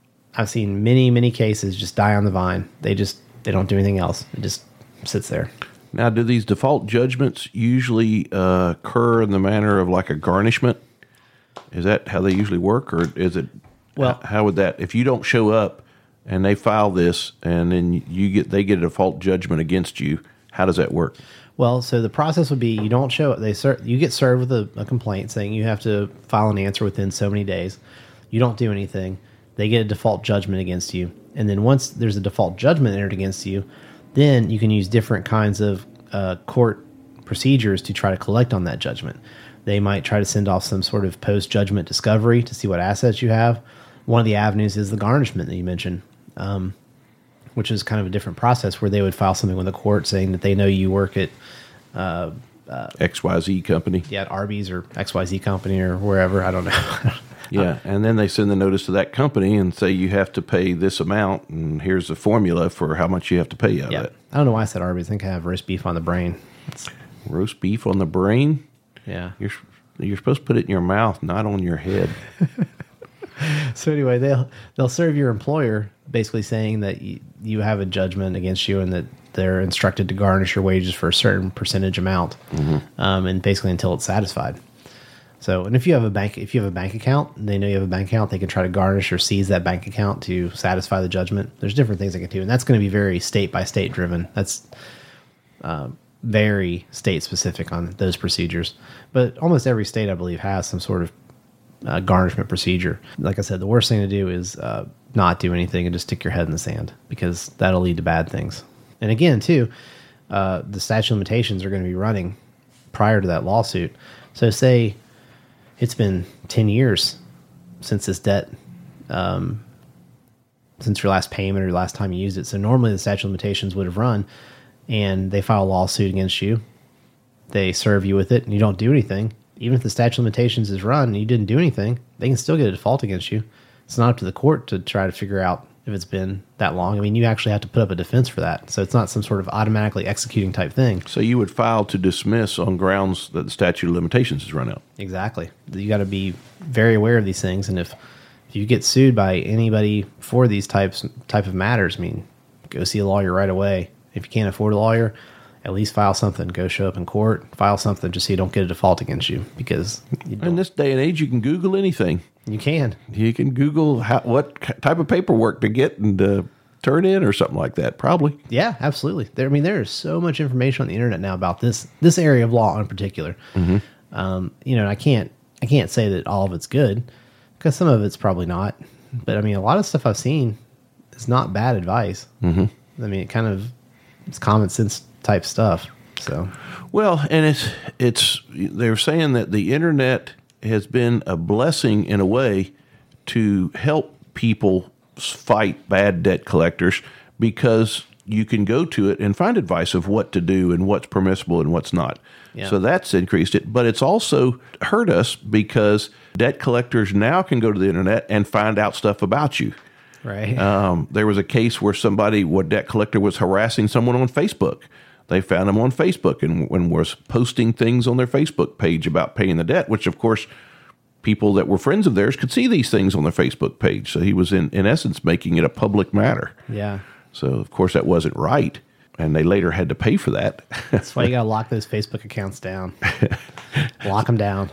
many cases just die on the vine. They don't do anything else. It just sits there.
Now, do these default judgments usually occur in the manner of like a garnishment? Is that how they usually work, or is it? Well, how would that, if you don't show up and they file this and then they get a default judgment against you, how does that work?
Well, so the process would be you don't show up. You get served with a complaint saying you have to file an answer within so many days. You don't do anything. They get a default judgment against you. And then once there's a default judgment entered against you, then you can use different kinds of court procedures to try to collect on that judgment. They might try to send off some sort of post-judgment discovery to see what assets you have. One of the avenues is the garnishment that you mentioned, which is kind of a different process where they would file something with the court saying that they know you work at
XYZ company.
Yeah, at Arby's or XYZ company or wherever. I don't know.
Yeah, and then they send the notice to that company and say you have to pay this amount, and here's the formula for how much you have to pay out of it.
I don't know why I said Arby's. I think I have roast beef on the brain.
Roast beef on the brain?
Yeah.
You're supposed to put it in your mouth, not on your head.
So anyway, they'll serve your employer basically saying that you have a judgment against you and that they're instructed to garnish your wages for a certain percentage amount, and basically until it's satisfied. So, and if you have a bank account, and they know you have a bank account, they can try to garnish or seize that bank account to satisfy the judgment. There's different things they can do, and that's going to be very state by state driven. That's very state specific on those procedures. But almost every state, I believe, has some sort of garnishment procedure. Like I said, the worst thing to do is not do anything and just stick your head in the sand, because that'll lead to bad things. And again, too, the statute of limitations are going to be running prior to that lawsuit. So say it's been 10 years since this debt, since your last payment or last time you used it. So normally the statute of limitations would have run, and they file a lawsuit against you. They serve you with it, and you don't do anything. Even if the statute of limitations is run and you didn't do anything, they can still get a default against you. It's not up to the court to try to figure out if it's been that long. I mean, you actually have to put up a defense for that. So it's not some sort of automatically executing type thing.
So you would file to dismiss on grounds that the statute of limitations has run out.
Exactly. You got to be very aware of these things. And if you get sued by anybody for these type of matters, I mean, go see a lawyer right away. If you can't afford a lawyer, at least file something. Go show up in court, file something just so you don't get a default against you. Because
in this day and age, you can Google anything.
You can.
You can Google what type of paperwork to get and turn in or something like that, probably.
Yeah, absolutely. There is so much information on the internet now about this area of law in particular. I can't say that all of it's good, because some of it's probably not. But I mean, a lot of stuff I've seen is not bad advice. I mean, it's common sense type stuff. So,
well, and they're saying that the internet has been a blessing in a way to help people fight bad debt collectors, because you can go to it and find advice of what to do and what's permissible and what's not. Yeah. So that's increased it, but it's also hurt us because debt collectors now can go to the internet and find out stuff about you.
Right.
There was a case where a debt collector was harassing someone on Facebook. They found him on Facebook and was posting things on their Facebook page about paying the debt, which, of course, people that were friends of theirs could see these things on their Facebook page. So he was, in essence, making it a public matter.
Yeah.
So, of course, that wasn't right, and they later had to pay for that.
That's why you got to lock those Facebook accounts down. Lock them down.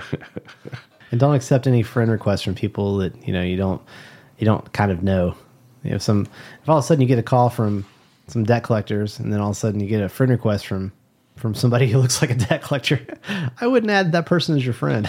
And don't accept any friend requests from people that, you don't kind of know. If all of a sudden you get a call from some debt collectors, and then all of a sudden you get a friend request from somebody who looks like a debt collector, I wouldn't add that person as your friend.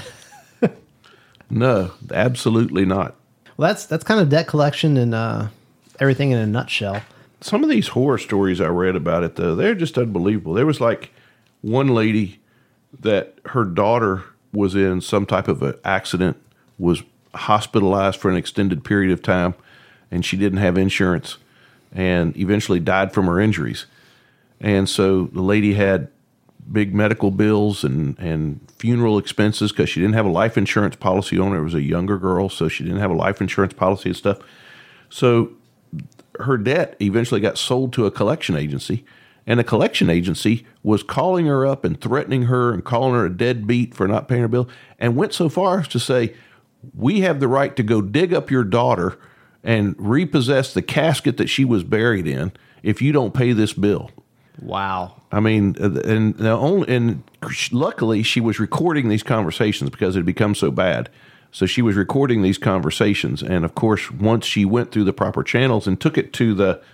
No, absolutely not.
Well, that's kind of debt collection and everything in a nutshell.
Some of these horror stories I read about it, though, they're just unbelievable. There was like one lady that her daughter was in some type of an accident, was hospitalized for an extended period of time, and she didn't have insurance, and eventually died from her injuries. And so the lady had big medical bills and funeral expenses because she didn't have a life insurance policy on her. It was a younger girl, so she didn't have a life insurance policy and stuff. So her debt eventually got sold to a collection agency, and the collection agency was calling her up and threatening her and calling her a deadbeat for not paying her bill, and went so far as to say, we have the right to go dig up your daughter and repossess the casket that she was buried in if you don't pay this bill.
Wow.
I mean, and luckily she was recording these conversations because it had become so bad. So she was recording these conversations. And of course, once she went through the proper channels and took it to the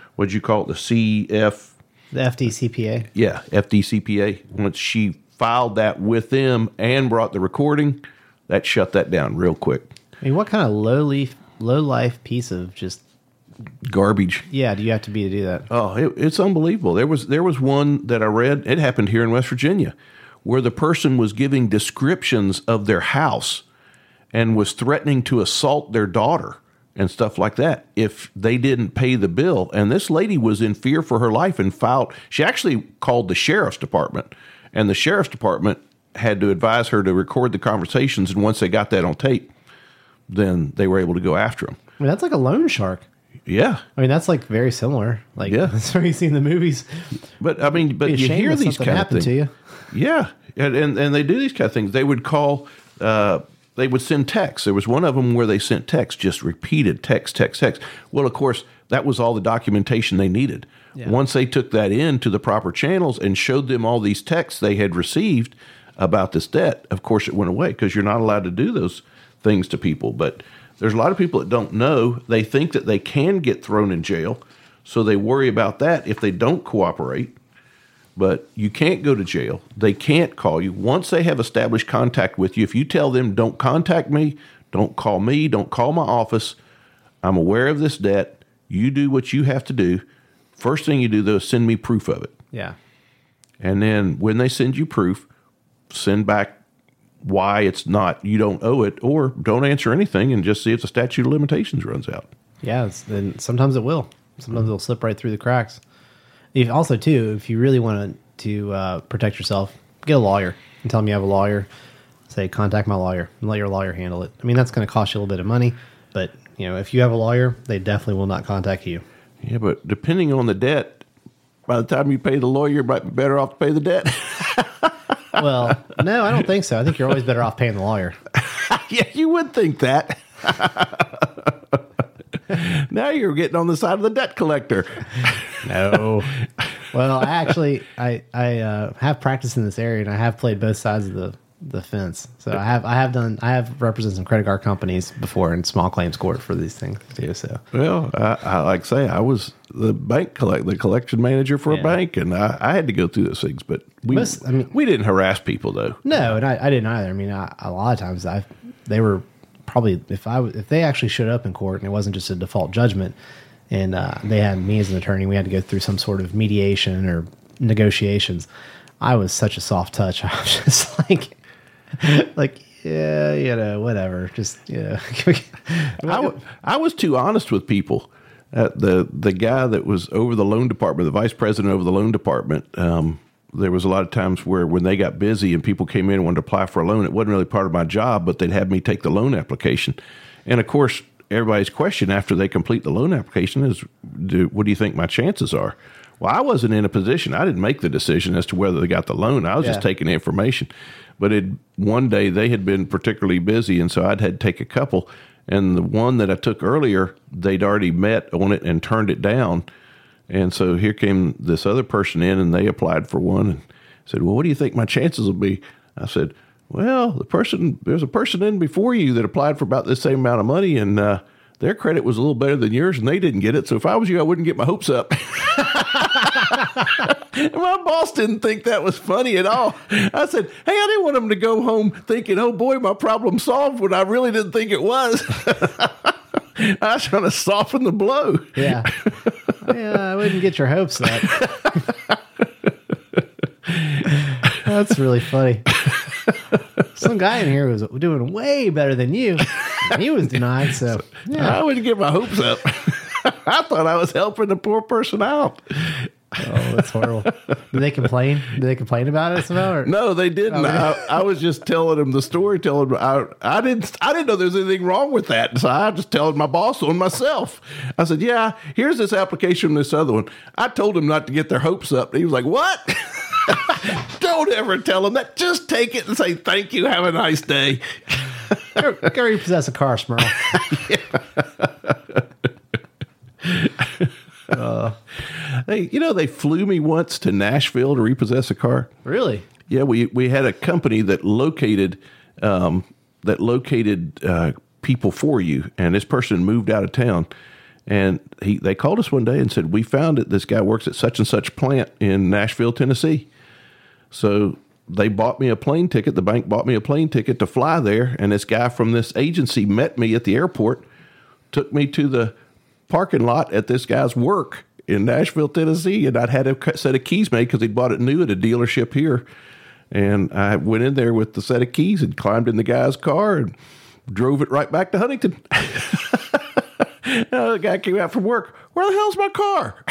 FDCPA.
Yeah, FDCPA. Once she filed that with them and brought the recording, that shut that down real quick.
I mean, what kind of low life piece of just
garbage?
Yeah, do you have to be to do that?
Oh, it's unbelievable. There was one that I read. It happened here in West Virginia, where the person was giving descriptions of their house and was threatening to assault their daughter and stuff like that if they didn't pay the bill. And this lady was in fear for her life and filed. She actually called the sheriff's department, and the sheriff's department had to advise her to record the conversations. And once they got that on tape, then they were able to go after them.
I mean, that's like a loan shark.
Yeah.
I mean, that's like very similar. Like,
Yeah.
that's what you see in the movies.
But I mean, but you hear these kind of things.
To you.
Yeah. And they do these kind of things. They would call, they would send texts. There was one of them where they sent text, just repeated text. Well, of course, that was all the documentation they needed. Yeah. Once they took that into the proper channels and showed them all these texts they had received about this debt, of course it went away, because you're not allowed to do those things to people. But there's a lot of people that don't know. They think that they can get thrown in jail, so they worry about that if they don't cooperate. But you can't go to jail. They can't call you. Once they have established contact with you, if you tell them, don't contact me, don't call my office, I'm aware of this debt, you do what you have to do. First thing you do, though, is send me proof of it.
Yeah.
And then when they send you proof, send back why it's not, you don't owe it, or don't answer anything and just see if the statute of limitations runs out.
Yeah, and sometimes it will. Sometimes it'll slip right through the cracks. Also, too, if you really want to protect yourself, get a lawyer and tell them you have a lawyer. Say, contact my lawyer and let your lawyer handle it. I mean, that's going to cost you a little bit of money, but if you have a lawyer, they definitely will not contact you.
Yeah, but depending on the debt, by the time you pay the lawyer, you might be better off to pay the debt.
Well, no, I don't think so. I think you're always better off paying the lawyer.
Yeah, you would think that. Now you're getting on the side of the debt collector.
No. Well, I have practiced in this area, and I have played both sides of the fence. So I have represented some credit card companies before in small claims court for these things too. So
well, I like say I was the the collection manager for a bank, and I had to go through those things. But we didn't harass people though.
No, and I didn't either. I mean, a lot of times they were probably if they actually showed up in court and it wasn't just a default judgment, and they had me as an attorney, we had to go through some sort of mediation or negotiations. I was such a soft touch. I was just like, yeah, whatever. Just,
I was too honest with people. The guy that was over the loan department, the vice president over the loan department, there was a lot of times where when they got busy and people came in and wanted to apply for a loan, it wasn't really part of my job, but they'd have me take the loan application. And of course, everybody's question after they complete the loan application is, what do you think my chances are? Well, I wasn't in a position. I didn't make the decision as to whether they got the loan. I was just taking the information. But one day they had been particularly busy, and so I'd had to take a couple. And the one that I took earlier, they'd already met on it and turned it down. And so here came this other person in, and they applied for one and said, well, what do you think my chances will be? I said, well, there's a person in before you that applied for about the same amount of money, and their credit was a little better than yours, and they didn't get it. So if I was you, I wouldn't get my hopes up. My boss didn't think that was funny at all. I said, hey, I didn't want him to go home thinking, oh, boy, my problem's solved, when I really didn't think it was. I was trying to soften the blow.
Yeah. I wouldn't get your hopes up. That's really funny. Some guy in here was doing way better than you. He was denied, so yeah.
I wouldn't get my hopes up. I thought I was helping the poor person out.
Oh, that's horrible. Did they complain? Did they complain about it somehow? Or?
No, they didn't. I was just telling them the story. I didn't know there was anything wrong with that. So I just telling my boss on myself. I said, yeah, here's this application from this other one. I told them not to get their hopes up. He was like, what? Don't ever tell them that. Just take it and say, thank you. Have a nice day.
Go repossess a car, Smurl.
Hey, they flew me once to Nashville to repossess a car.
Really?
Yeah, we had a company that located people for you, and this person moved out of town, and they called us one day and said, we found that this guy works at such and such plant in Nashville, Tennessee. So they bought me a plane ticket. The bank bought me a plane ticket to fly there, and this guy from this agency met me at the airport, took me to the parking lot at this guy's work in Nashville, Tennessee, and I'd had a set of keys made because he'd bought it new at a dealership here. And I went in there with the set of keys and climbed in the guy's car and drove it right back to Huntington. The guy came out from work. Where the hell's my car?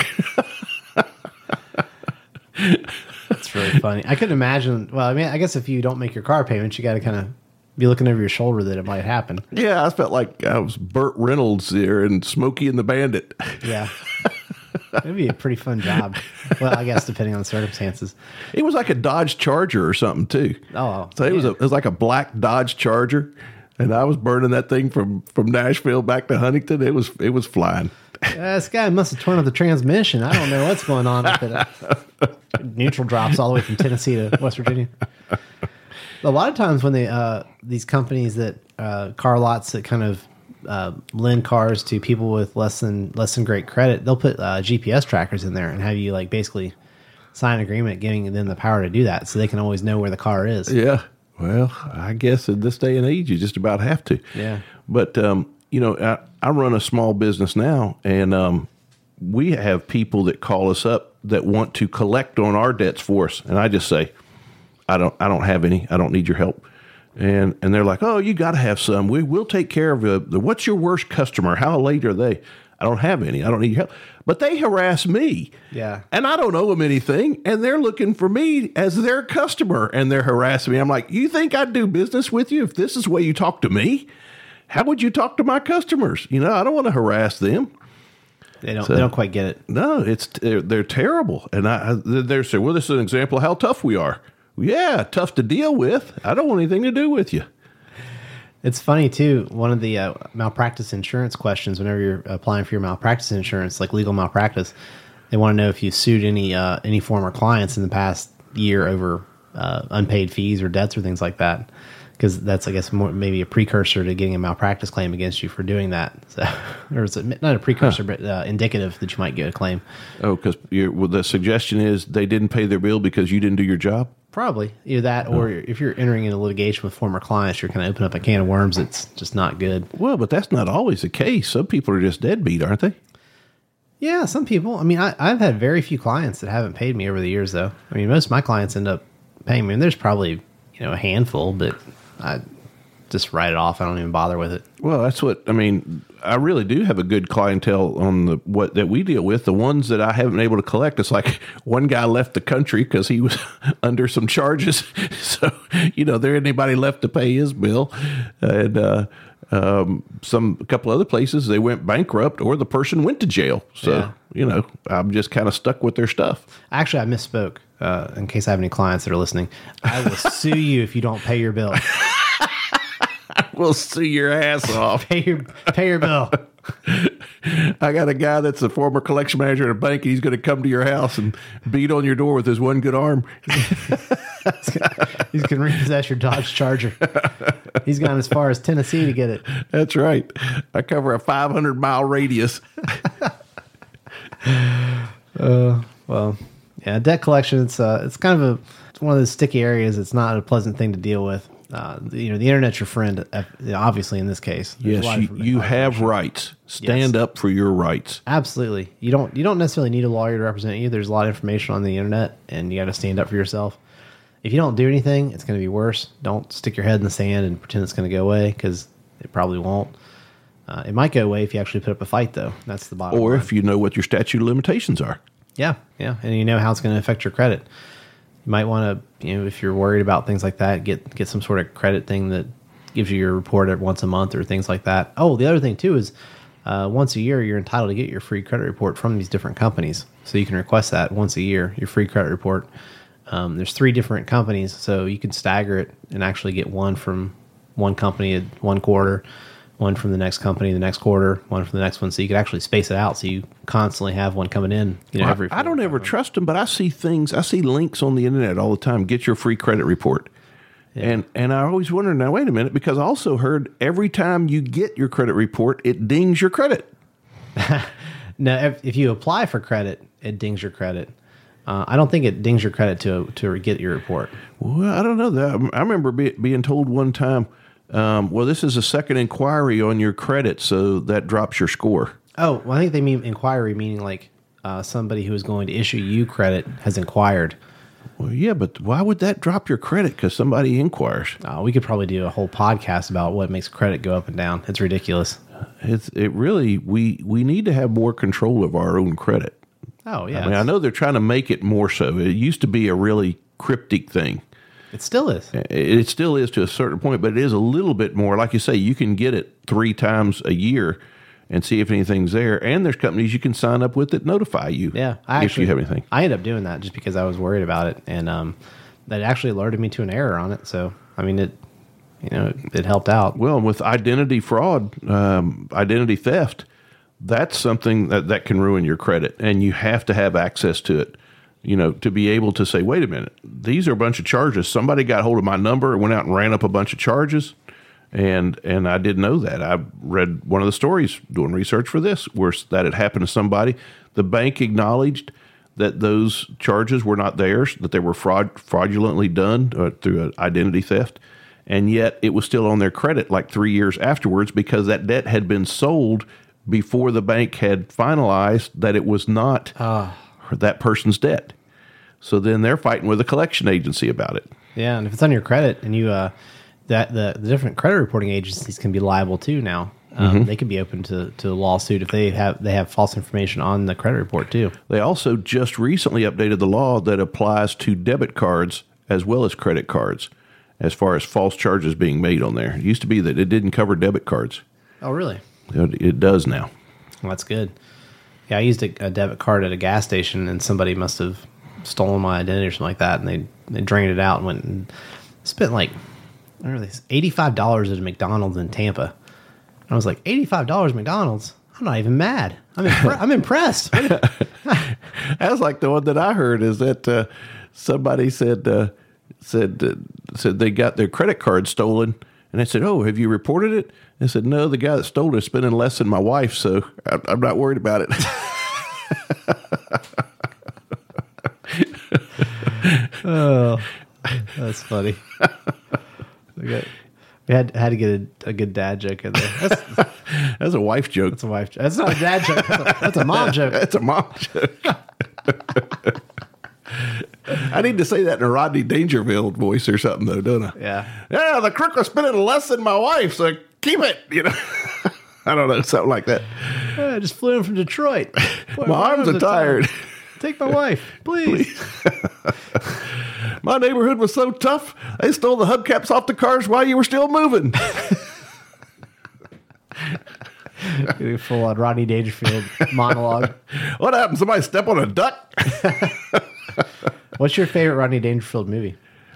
That's really funny. I couldn't imagine. Well, I mean, I guess if you don't make your car payments, you got to kind of be looking over your shoulder that it might happen.
Yeah, I felt like I was Burt Reynolds there and Smokey and the Bandit.
Yeah. It'd be a pretty fun job. Well, I guess depending on the circumstances.
It was like a Dodge Charger or something too.
Oh,
so it was like a black Dodge Charger, and I was burning that thing from Nashville back to Huntington. It was flying.
This guy must have torn up the transmission. I don't know what's going on with it. Neutral drops all the way from Tennessee to West Virginia. A lot of times when they these companies that car lots that kind of lend cars to people with less than great credit, they'll put GPS trackers in there and have you like basically sign an agreement giving them the power to do that, so they can always know where the car is.
Yeah. Well, I guess in this day and age, you just about have to.
Yeah.
But I run a small business now, and we have people that call us up that want to collect on our debts for us, and I just say, I don't have any. I don't need your help. And they're like, oh, you got to have some. We'll take care of the what's your worst customer? How late are they? I don't have any. I don't need your help. But they harass me.
Yeah.
And I don't owe them anything. And they're looking for me as their customer, and they're harassing me. I'm like, you think I'd do business with you if this is the way you talk to me? How would you talk to my customers? I don't want to harass them.
They don't quite get it.
No, they're terrible. And they're saying, well, this is an example of how tough we are. Yeah, tough to deal with. I don't want anything to do with you.
It's funny, too. One of the malpractice insurance questions, whenever you're applying for your malpractice insurance, like legal malpractice, they want to know if you sued any former clients in the past year over unpaid fees or debts or things like that. Because that's, I guess, maybe a precursor to getting a malpractice claim against you for doing that. So, or it's not a precursor, but indicative that you might get a claim.
Oh, because the suggestion is they didn't pay their bill because you didn't do your job?
Probably. Either that, or if you're entering into litigation with former clients, you're kind of opening up a can of worms that's just not good.
Well, but that's not always the case. Some people are just deadbeat, aren't they?
Yeah, some people. I mean, I've had very few clients that haven't paid me over the years, though. I mean, most of my clients end up paying me, and there's probably a handful, but I just write it off. I don't even bother with it.
Well, that's what I mean. I really do have a good clientele on that we deal with. The ones that I haven't been able to collect, it's like one guy left the country because he was under some charges. So there ain't anybody left to pay his bill, and a couple other places they went bankrupt or the person went to jail. So I'm just kind of stuck with their stuff.
Actually, I misspoke. In case I have any clients that are listening, I will sue you if you don't pay your bill.
We'll sue your ass off.
Pay your bill.
I got a guy that's a former collection manager at a bank, and he's going to come to your house and beat on your door with his one good arm.
He's going to repossess your Dodge Charger. He's gone as far as Tennessee to get it.
That's right. I cover a 500-mile radius.
Well, yeah, debt collection, it's kind of one of those sticky areas. It's not a pleasant thing to deal with. The internet's your friend, obviously in this case.
Yes, you have rights. Stand up for your rights.
Absolutely. You don't necessarily need a lawyer to represent you. There's a lot of information on the internet, and you got to stand up for yourself. If you don't do anything, it's going to be worse. Don't stick your head in the sand and pretend it's going to go away, because it probably won't. It might go away if you actually put up a fight, though. That's the bottom line.
Or if you know what your statute of limitations are.
Yeah, and you know how it's going to affect your credit. You might want to, if you're worried about things like that, get some sort of credit thing that gives you your report once a month or things like that. Oh, the other thing too is once a year you're entitled to get your free credit report from these different companies. So you can request that once a year, your free credit report. There's 3 different companies, so you can stagger it and actually get one from one company at one quarter, one from the next company the next quarter, one from the next one. So you could actually space it out, so you constantly have one coming in. Every.
I don't ever trust them, but I see links on the internet all the time. Get your free credit report, and I always wonder. Now wait a minute, because I also heard every time you get your credit report, it dings your credit.
No, if you apply for credit, it dings your credit. I don't think it dings your credit to get your report.
Well, I don't know that. I remember being told one time. Well, this is a second inquiry on your credit, so that drops your score.
Oh, well, I think they mean inquiry, meaning like somebody who is going to issue you credit has inquired.
Well, yeah, but why would that drop your credit? Because somebody inquires.
We could probably do a whole podcast about what makes credit go up and down. It's ridiculous.
It really, we need to have more control of our own credit.
Oh, yeah.
I mean, I know they're trying to make it more so. It used to be a really cryptic thing.
It still is.
It still is to a certain point, but it is a little bit more. Like you say, you can get it 3 times a year and see if anything's there. And there's companies you can sign up with that notify you if you have anything.
I ended up doing that just because I was worried about it. And that actually alerted me to an error on it. So, I mean, it helped out.
Well, with identity fraud, identity theft, that's something that can ruin your credit. And you have to have access to it. To be able to say, wait a minute, these are a bunch of charges. Somebody got hold of my number and went out and ran up a bunch of charges. And I didn't know that. I read one of the stories doing research for this where that had happened to somebody. The bank acknowledged that those charges were not theirs, that they were fraudulently done through an identity theft. And yet it was still on their credit like 3 years afterwards because that debt had been sold before the bank had finalized that it was not that person's debt. So then they're fighting with a collection agency about it.
Yeah, and if it's on your credit and you that the different credit reporting agencies can be liable too now. They can be open to a lawsuit if they have false information on the credit report too.
They also just recently updated the law that applies to debit cards as well as credit cards as far as false charges being made on there. It used to be that it didn't cover debit cards.
Oh, really?
It does now.
Well, that's good. Yeah, I used a debit card at a gas station, and somebody must have stolen my identity or something like that, and they drained it out and went and spent like $85 at a McDonald's in Tampa. And I was like, $85 at McDonald's? I'm not even mad. I'm impressed.
That's like the one that I heard is that somebody said they got their credit card stolen, and they said, "Oh, have you reported it?" I said, "No, the guy that stole it is spending less than my wife, so I'm not worried about it."
Oh, that's funny. We had to get a good dad joke in there.
That's a wife joke.
That's a wife joke. That's not a dad joke. That's a mom joke.
That's a mom joke. I need to say that in a Rodney Dangerfield voice or something, though, don't I?
Yeah.
Yeah, the crook was spending less than my wife, so keep it, I don't know, something like that.
I just flew in from Detroit. Boy,
my arms are tired.
Take my wife, please.
My neighborhood was so tough, they stole the hubcaps off the cars while you were still moving.
Full on Rodney Dangerfield monologue.
What happened? Somebody step on a duck?
What's your favorite Rodney Dangerfield movie?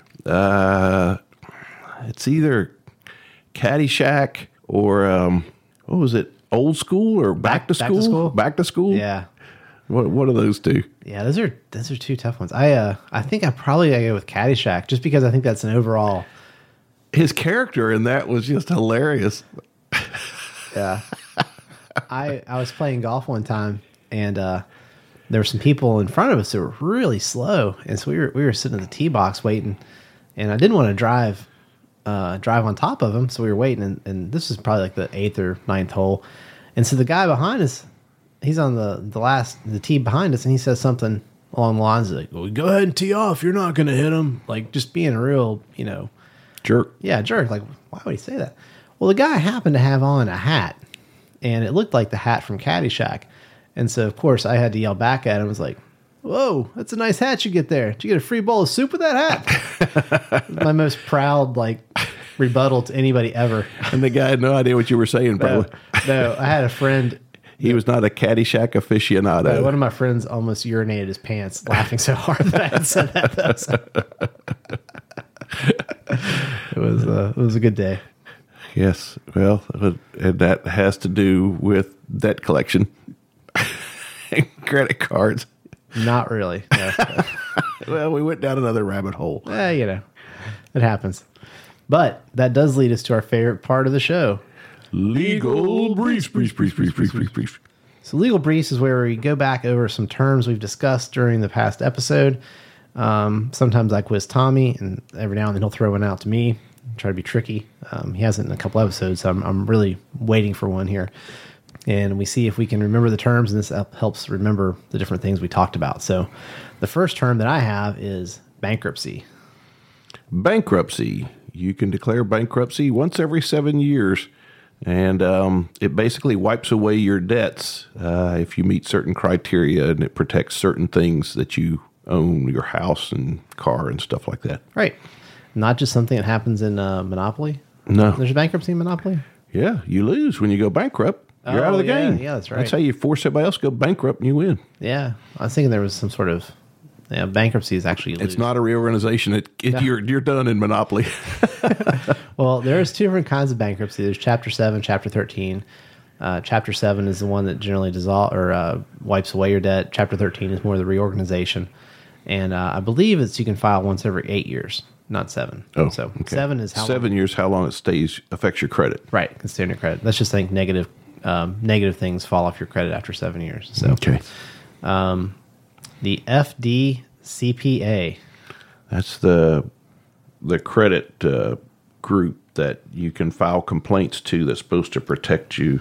It's either Caddyshack or what was it? Old School or Back to School? Back to School?
Yeah.
What are those two?
Yeah, those are two tough ones. I think I probably gotta go with Caddyshack just because I think that's an overall.
His character in that was just hilarious.
Yeah. I was playing golf one time and there were some people in front of us that were really slow, and so we were sitting in the tee box waiting, and I didn't want to drive on top of them, so we were waiting, and this was probably like the 8th or 9th hole, and so the guy behind us, he's on the tee behind us, and he says something along the lines of like, "Well, go ahead and tee off. You're not going to hit him." Like just being a real,
jerk.
Yeah, jerk. Like, why would he say that? Well, the guy happened to have on a hat, and it looked like the hat from Caddyshack. And so, of course, I had to yell back at him. I was like, "Whoa, that's a nice hat you get there. Did you get a free bowl of soup with that hat?" My most proud, rebuttal to anybody ever.
And the guy had no idea what you were saying, probably.
No, I had a friend.
He was not a Caddyshack aficionado.
One of my friends almost urinated his pants laughing so hard that I had said that. It was a good day.
Yes. Well, and that has to do with debt collection and credit cards.
Not really. No.
Well, we went down another rabbit hole.
It happens. But that does lead us to our favorite part of the show.
Legal briefs.
So legal briefs is where we go back over some terms we've discussed during the past episode. Sometimes I quiz Tommy, and every now and then he'll throw one out to me. Try to be tricky. He hasn't in a couple episodes, so I'm really waiting for one here. And we see if we can remember the terms, and this helps remember the different things we talked about. So the first term that I have is bankruptcy.
Bankruptcy. You can declare bankruptcy once every 7 years, and it basically wipes away your debts if you meet certain criteria, and it protects certain things that you own, your house and car and stuff like that.
Right. Not just something that happens in Monopoly?
No.
There's a bankruptcy in Monopoly?
Yeah, you lose when you go bankrupt. You're out of the game.
Yeah, that's right.
That's how you force everybody else to go bankrupt and you win.
Yeah. I was thinking there was some sort of bankruptcy is actually you lose.
It's not a reorganization. You're done in Monopoly.
Well, there's two different kinds of bankruptcy. There's Chapter 7, Chapter 13. Chapter 7 is the one that generally wipes away your debt. Chapter 13 is more the reorganization. And I believe you can file once every 8 years, not 7.
Oh,
so
okay.
7 is how
7 years, how long it affects your credit.
Right, can stay on your credit. Let's just think negative things fall off your credit after 7 years. So,
okay.
The FDCPA.
That's the credit group that you can file complaints to that's supposed to protect you.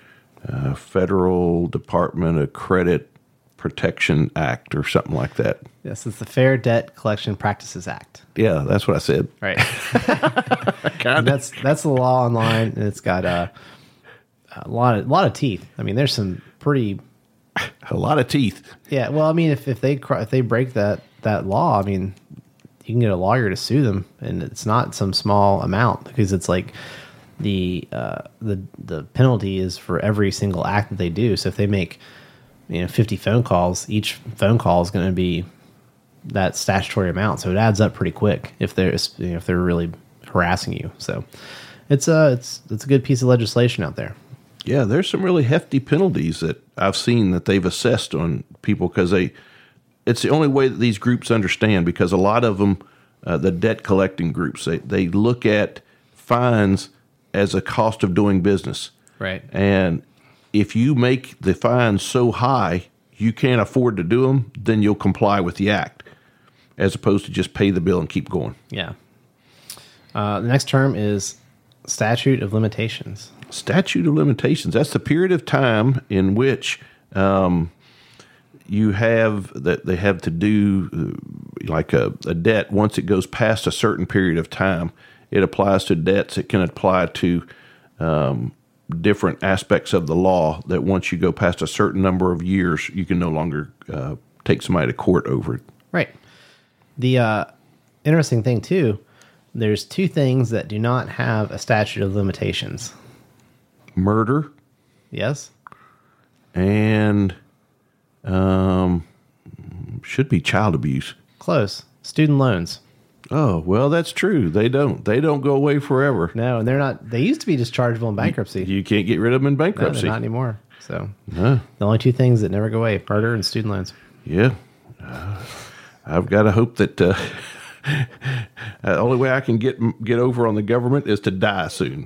Federal Department of Credit Protection Act or something like that.
Yes, it's the Fair Debt Collection Practices Act.
Yeah, that's what I said.
Right. That's the law online, and it's got a lot of teeth. I mean, there's some pretty
a lot of teeth.
Yeah. Well, I mean, if they break that law, I mean, you can get a lawyer to sue them, and it's not some small amount because it's like the penalty is for every single act that they do. So if they make 50 phone calls, each phone call is going to be that statutory amount. So it adds up pretty quick if they're really harassing you. So it's a good piece of legislation out there.
Yeah, there's some really hefty penalties that I've seen that they've assessed on people because it's the only way that these groups understand, because a lot of them, the debt collecting groups, they look at fines as a cost of doing business.
Right.
And if you make the fines so high you can't afford to do them, then you'll comply with the act, as opposed to just pay the bill and keep going.
Yeah. The next term is statute of limitations.
Statute of limitations. That's the period of time in which you have that they have to do like a debt. Once it goes past a certain period of time, it applies to debts. It can apply to different aspects of the law, that once you go past a certain number of years, you can no longer take somebody to court over it.
Right. The interesting thing, too, there's two things that do not have a statute of limitations.
Murder.
Yes.
And should be child abuse.
Close. Student loans.
Oh, well, that's true. They don't go away forever.
No, and they're not. They used to be dischargeable in bankruptcy.
You can't get rid of them in bankruptcy.
No, they're not anymore. So the only two things that never go away: murder and student loans.
Yeah. I've got to hope that the only way I can get over on the government is to die soon.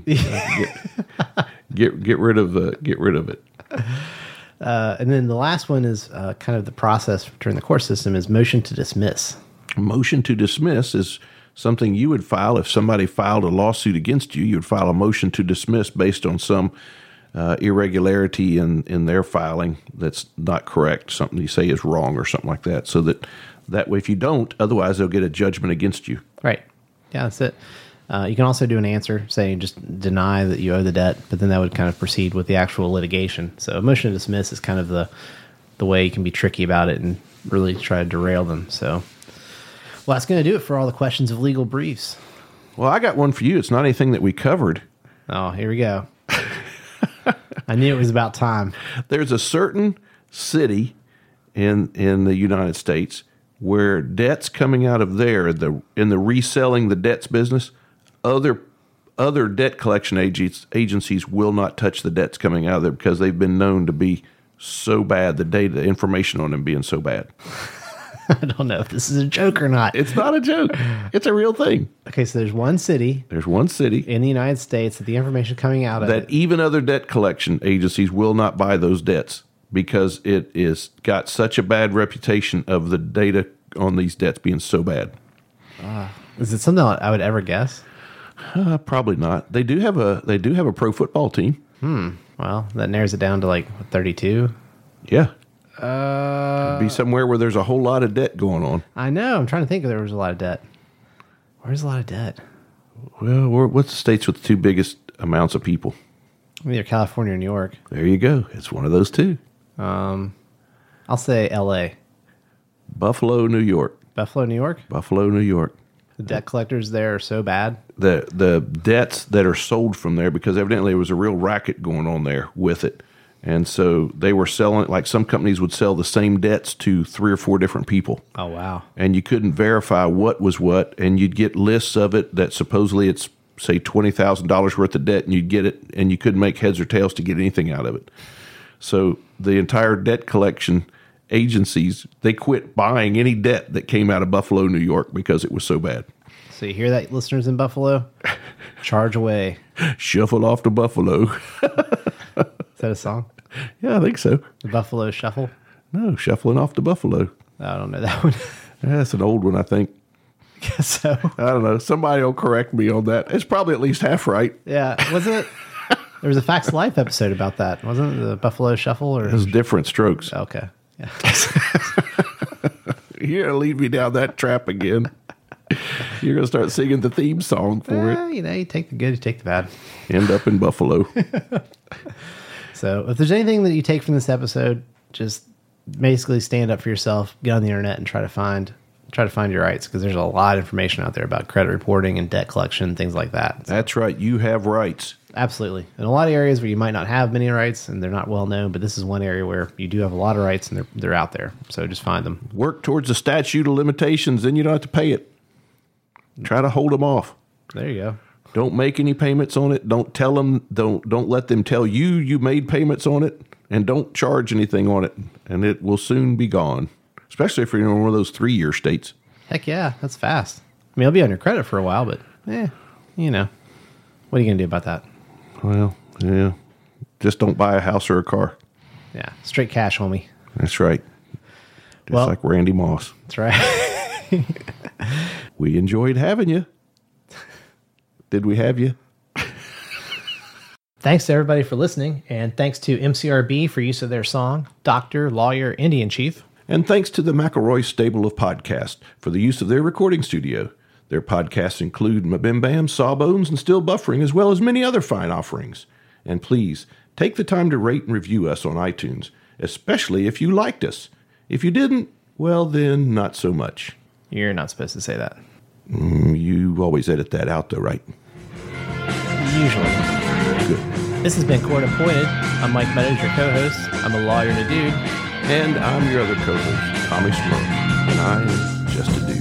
Get rid of it.
And then the last one is kind of the process during the court system is motion to dismiss.
Motion to dismiss is something you would file if somebody filed a lawsuit against you. You would file a motion to dismiss based on some irregularity in their filing that's not correct, something you say is wrong or something like that, so that way if you don't, otherwise they'll get a judgment against you.
Right. Yeah, that's it. You can also do an answer saying just deny that you owe the debt, but then that would kind of proceed with the actual litigation. So a motion to dismiss is kind of the way you can be tricky about it and really try to derail them. So, well, that's going to do it for all the questions of legal briefs.
Well, I got one for you. It's not anything that we covered.
Oh, here we go. I knew it was about time.
There's a certain city in the United States where debts coming out of there, in the reselling the debts business, other debt collection agencies will not touch the debts coming out of there because they've been known to be so bad, the information on them being so bad.
I don't know if this is a joke or not.
It's not a joke. It's a real thing.
Okay, so there's one city
in
the United States that the information coming out of
that even other debt collection agencies will not buy those debts because it is got such a bad reputation of the data on these debts being so bad.
Is it something I would ever guess?
Probably not. They do have a pro football team.
Well, that narrows it down to like 32.
Yeah. Be somewhere where there's a whole lot of debt going on.
I know. I'm trying to think if there was a lot of debt. Where's a lot of debt?
Well, what's the states with the two biggest amounts of people?
Either California or New York.
There you go. It's one of those two.
I'll say L.A.
Buffalo, New York.
Buffalo, New York?
Buffalo, New York.
The debt collectors there are so bad.
The debts that are sold from there, because evidently there was a real racket going on there with it. And so they were selling, like some companies would sell the same debts to 3 or 4 different people.
Oh, wow.
And you couldn't verify what was what, and you'd get lists of it that supposedly it's, say, $20,000 worth of debt, and you'd get it, and you couldn't make heads or tails to get anything out of it. So the entire debt collection agencies, they quit buying any debt that came out of Buffalo, New York, because it was so bad.
So you hear that, listeners in Buffalo? Charge away.
Shuffle off to Buffalo.
Is that a song?
Yeah, I think so.
The Buffalo Shuffle?
No, Shuffling Off to Buffalo.
I don't know that one.
Yeah, that's an old one, I think.
Guess so.
I don't know. Somebody will correct me on that. It's probably at least half right.
Yeah. Was it? There was a Facts of Life episode about that. Wasn't it the Buffalo Shuffle? Or
It was different strokes.
Okay. Yeah.
You're going to lead me down that trap again. You're going to start singing the theme song for it.
You know, you take the good, you take the bad.
End up in Buffalo.
So if there's anything that you take from this episode, just basically stand up for yourself, get on the internet and try to find your rights, because there's a lot of information out there about credit reporting and debt collection, things like that. So,
That's right. You have rights.
absolutely. In a lot of areas where you might not have many rights and they're not well known, but this is one area where you do have a lot of rights and they're out there. So just find them.
Work towards the statute of limitations, then you don't have to pay it. Try to hold them off.
There you go.
Don't make any payments on it. Don't tell them. Don't let them tell you made payments on it, and don't charge anything on it, and it will soon be gone. Especially if you're in one of those 3-year states.
Heck yeah, that's fast. I mean, I'll be on your credit for a while, but you know, what are you gonna do about that?
Well, yeah, just don't buy a house or a car.
Yeah, straight cash, homie.
That's right. Just like Randy Moss.
That's right.
We enjoyed having you. Did we have you?
Thanks to everybody for listening, and thanks to MCRB for use of their song, Doctor, Lawyer, Indian Chief.
And thanks to the McElroy Stable of Podcasts for the use of their recording studio. Their podcasts include Mabim Bam, Sawbones, and Still Buffering, as well as many other fine offerings. And please, take the time to rate and review us on iTunes, especially if you liked us. If you didn't, well then, not so much.
You're not supposed to say that.
You always edit that out, though, right?
Usually.
Good.
This has been Court Appointed. I'm Mike Meadows, your co-host. I'm a lawyer and a dude.
And I'm your other co-host, Tommy Smurl, and I am just a dude.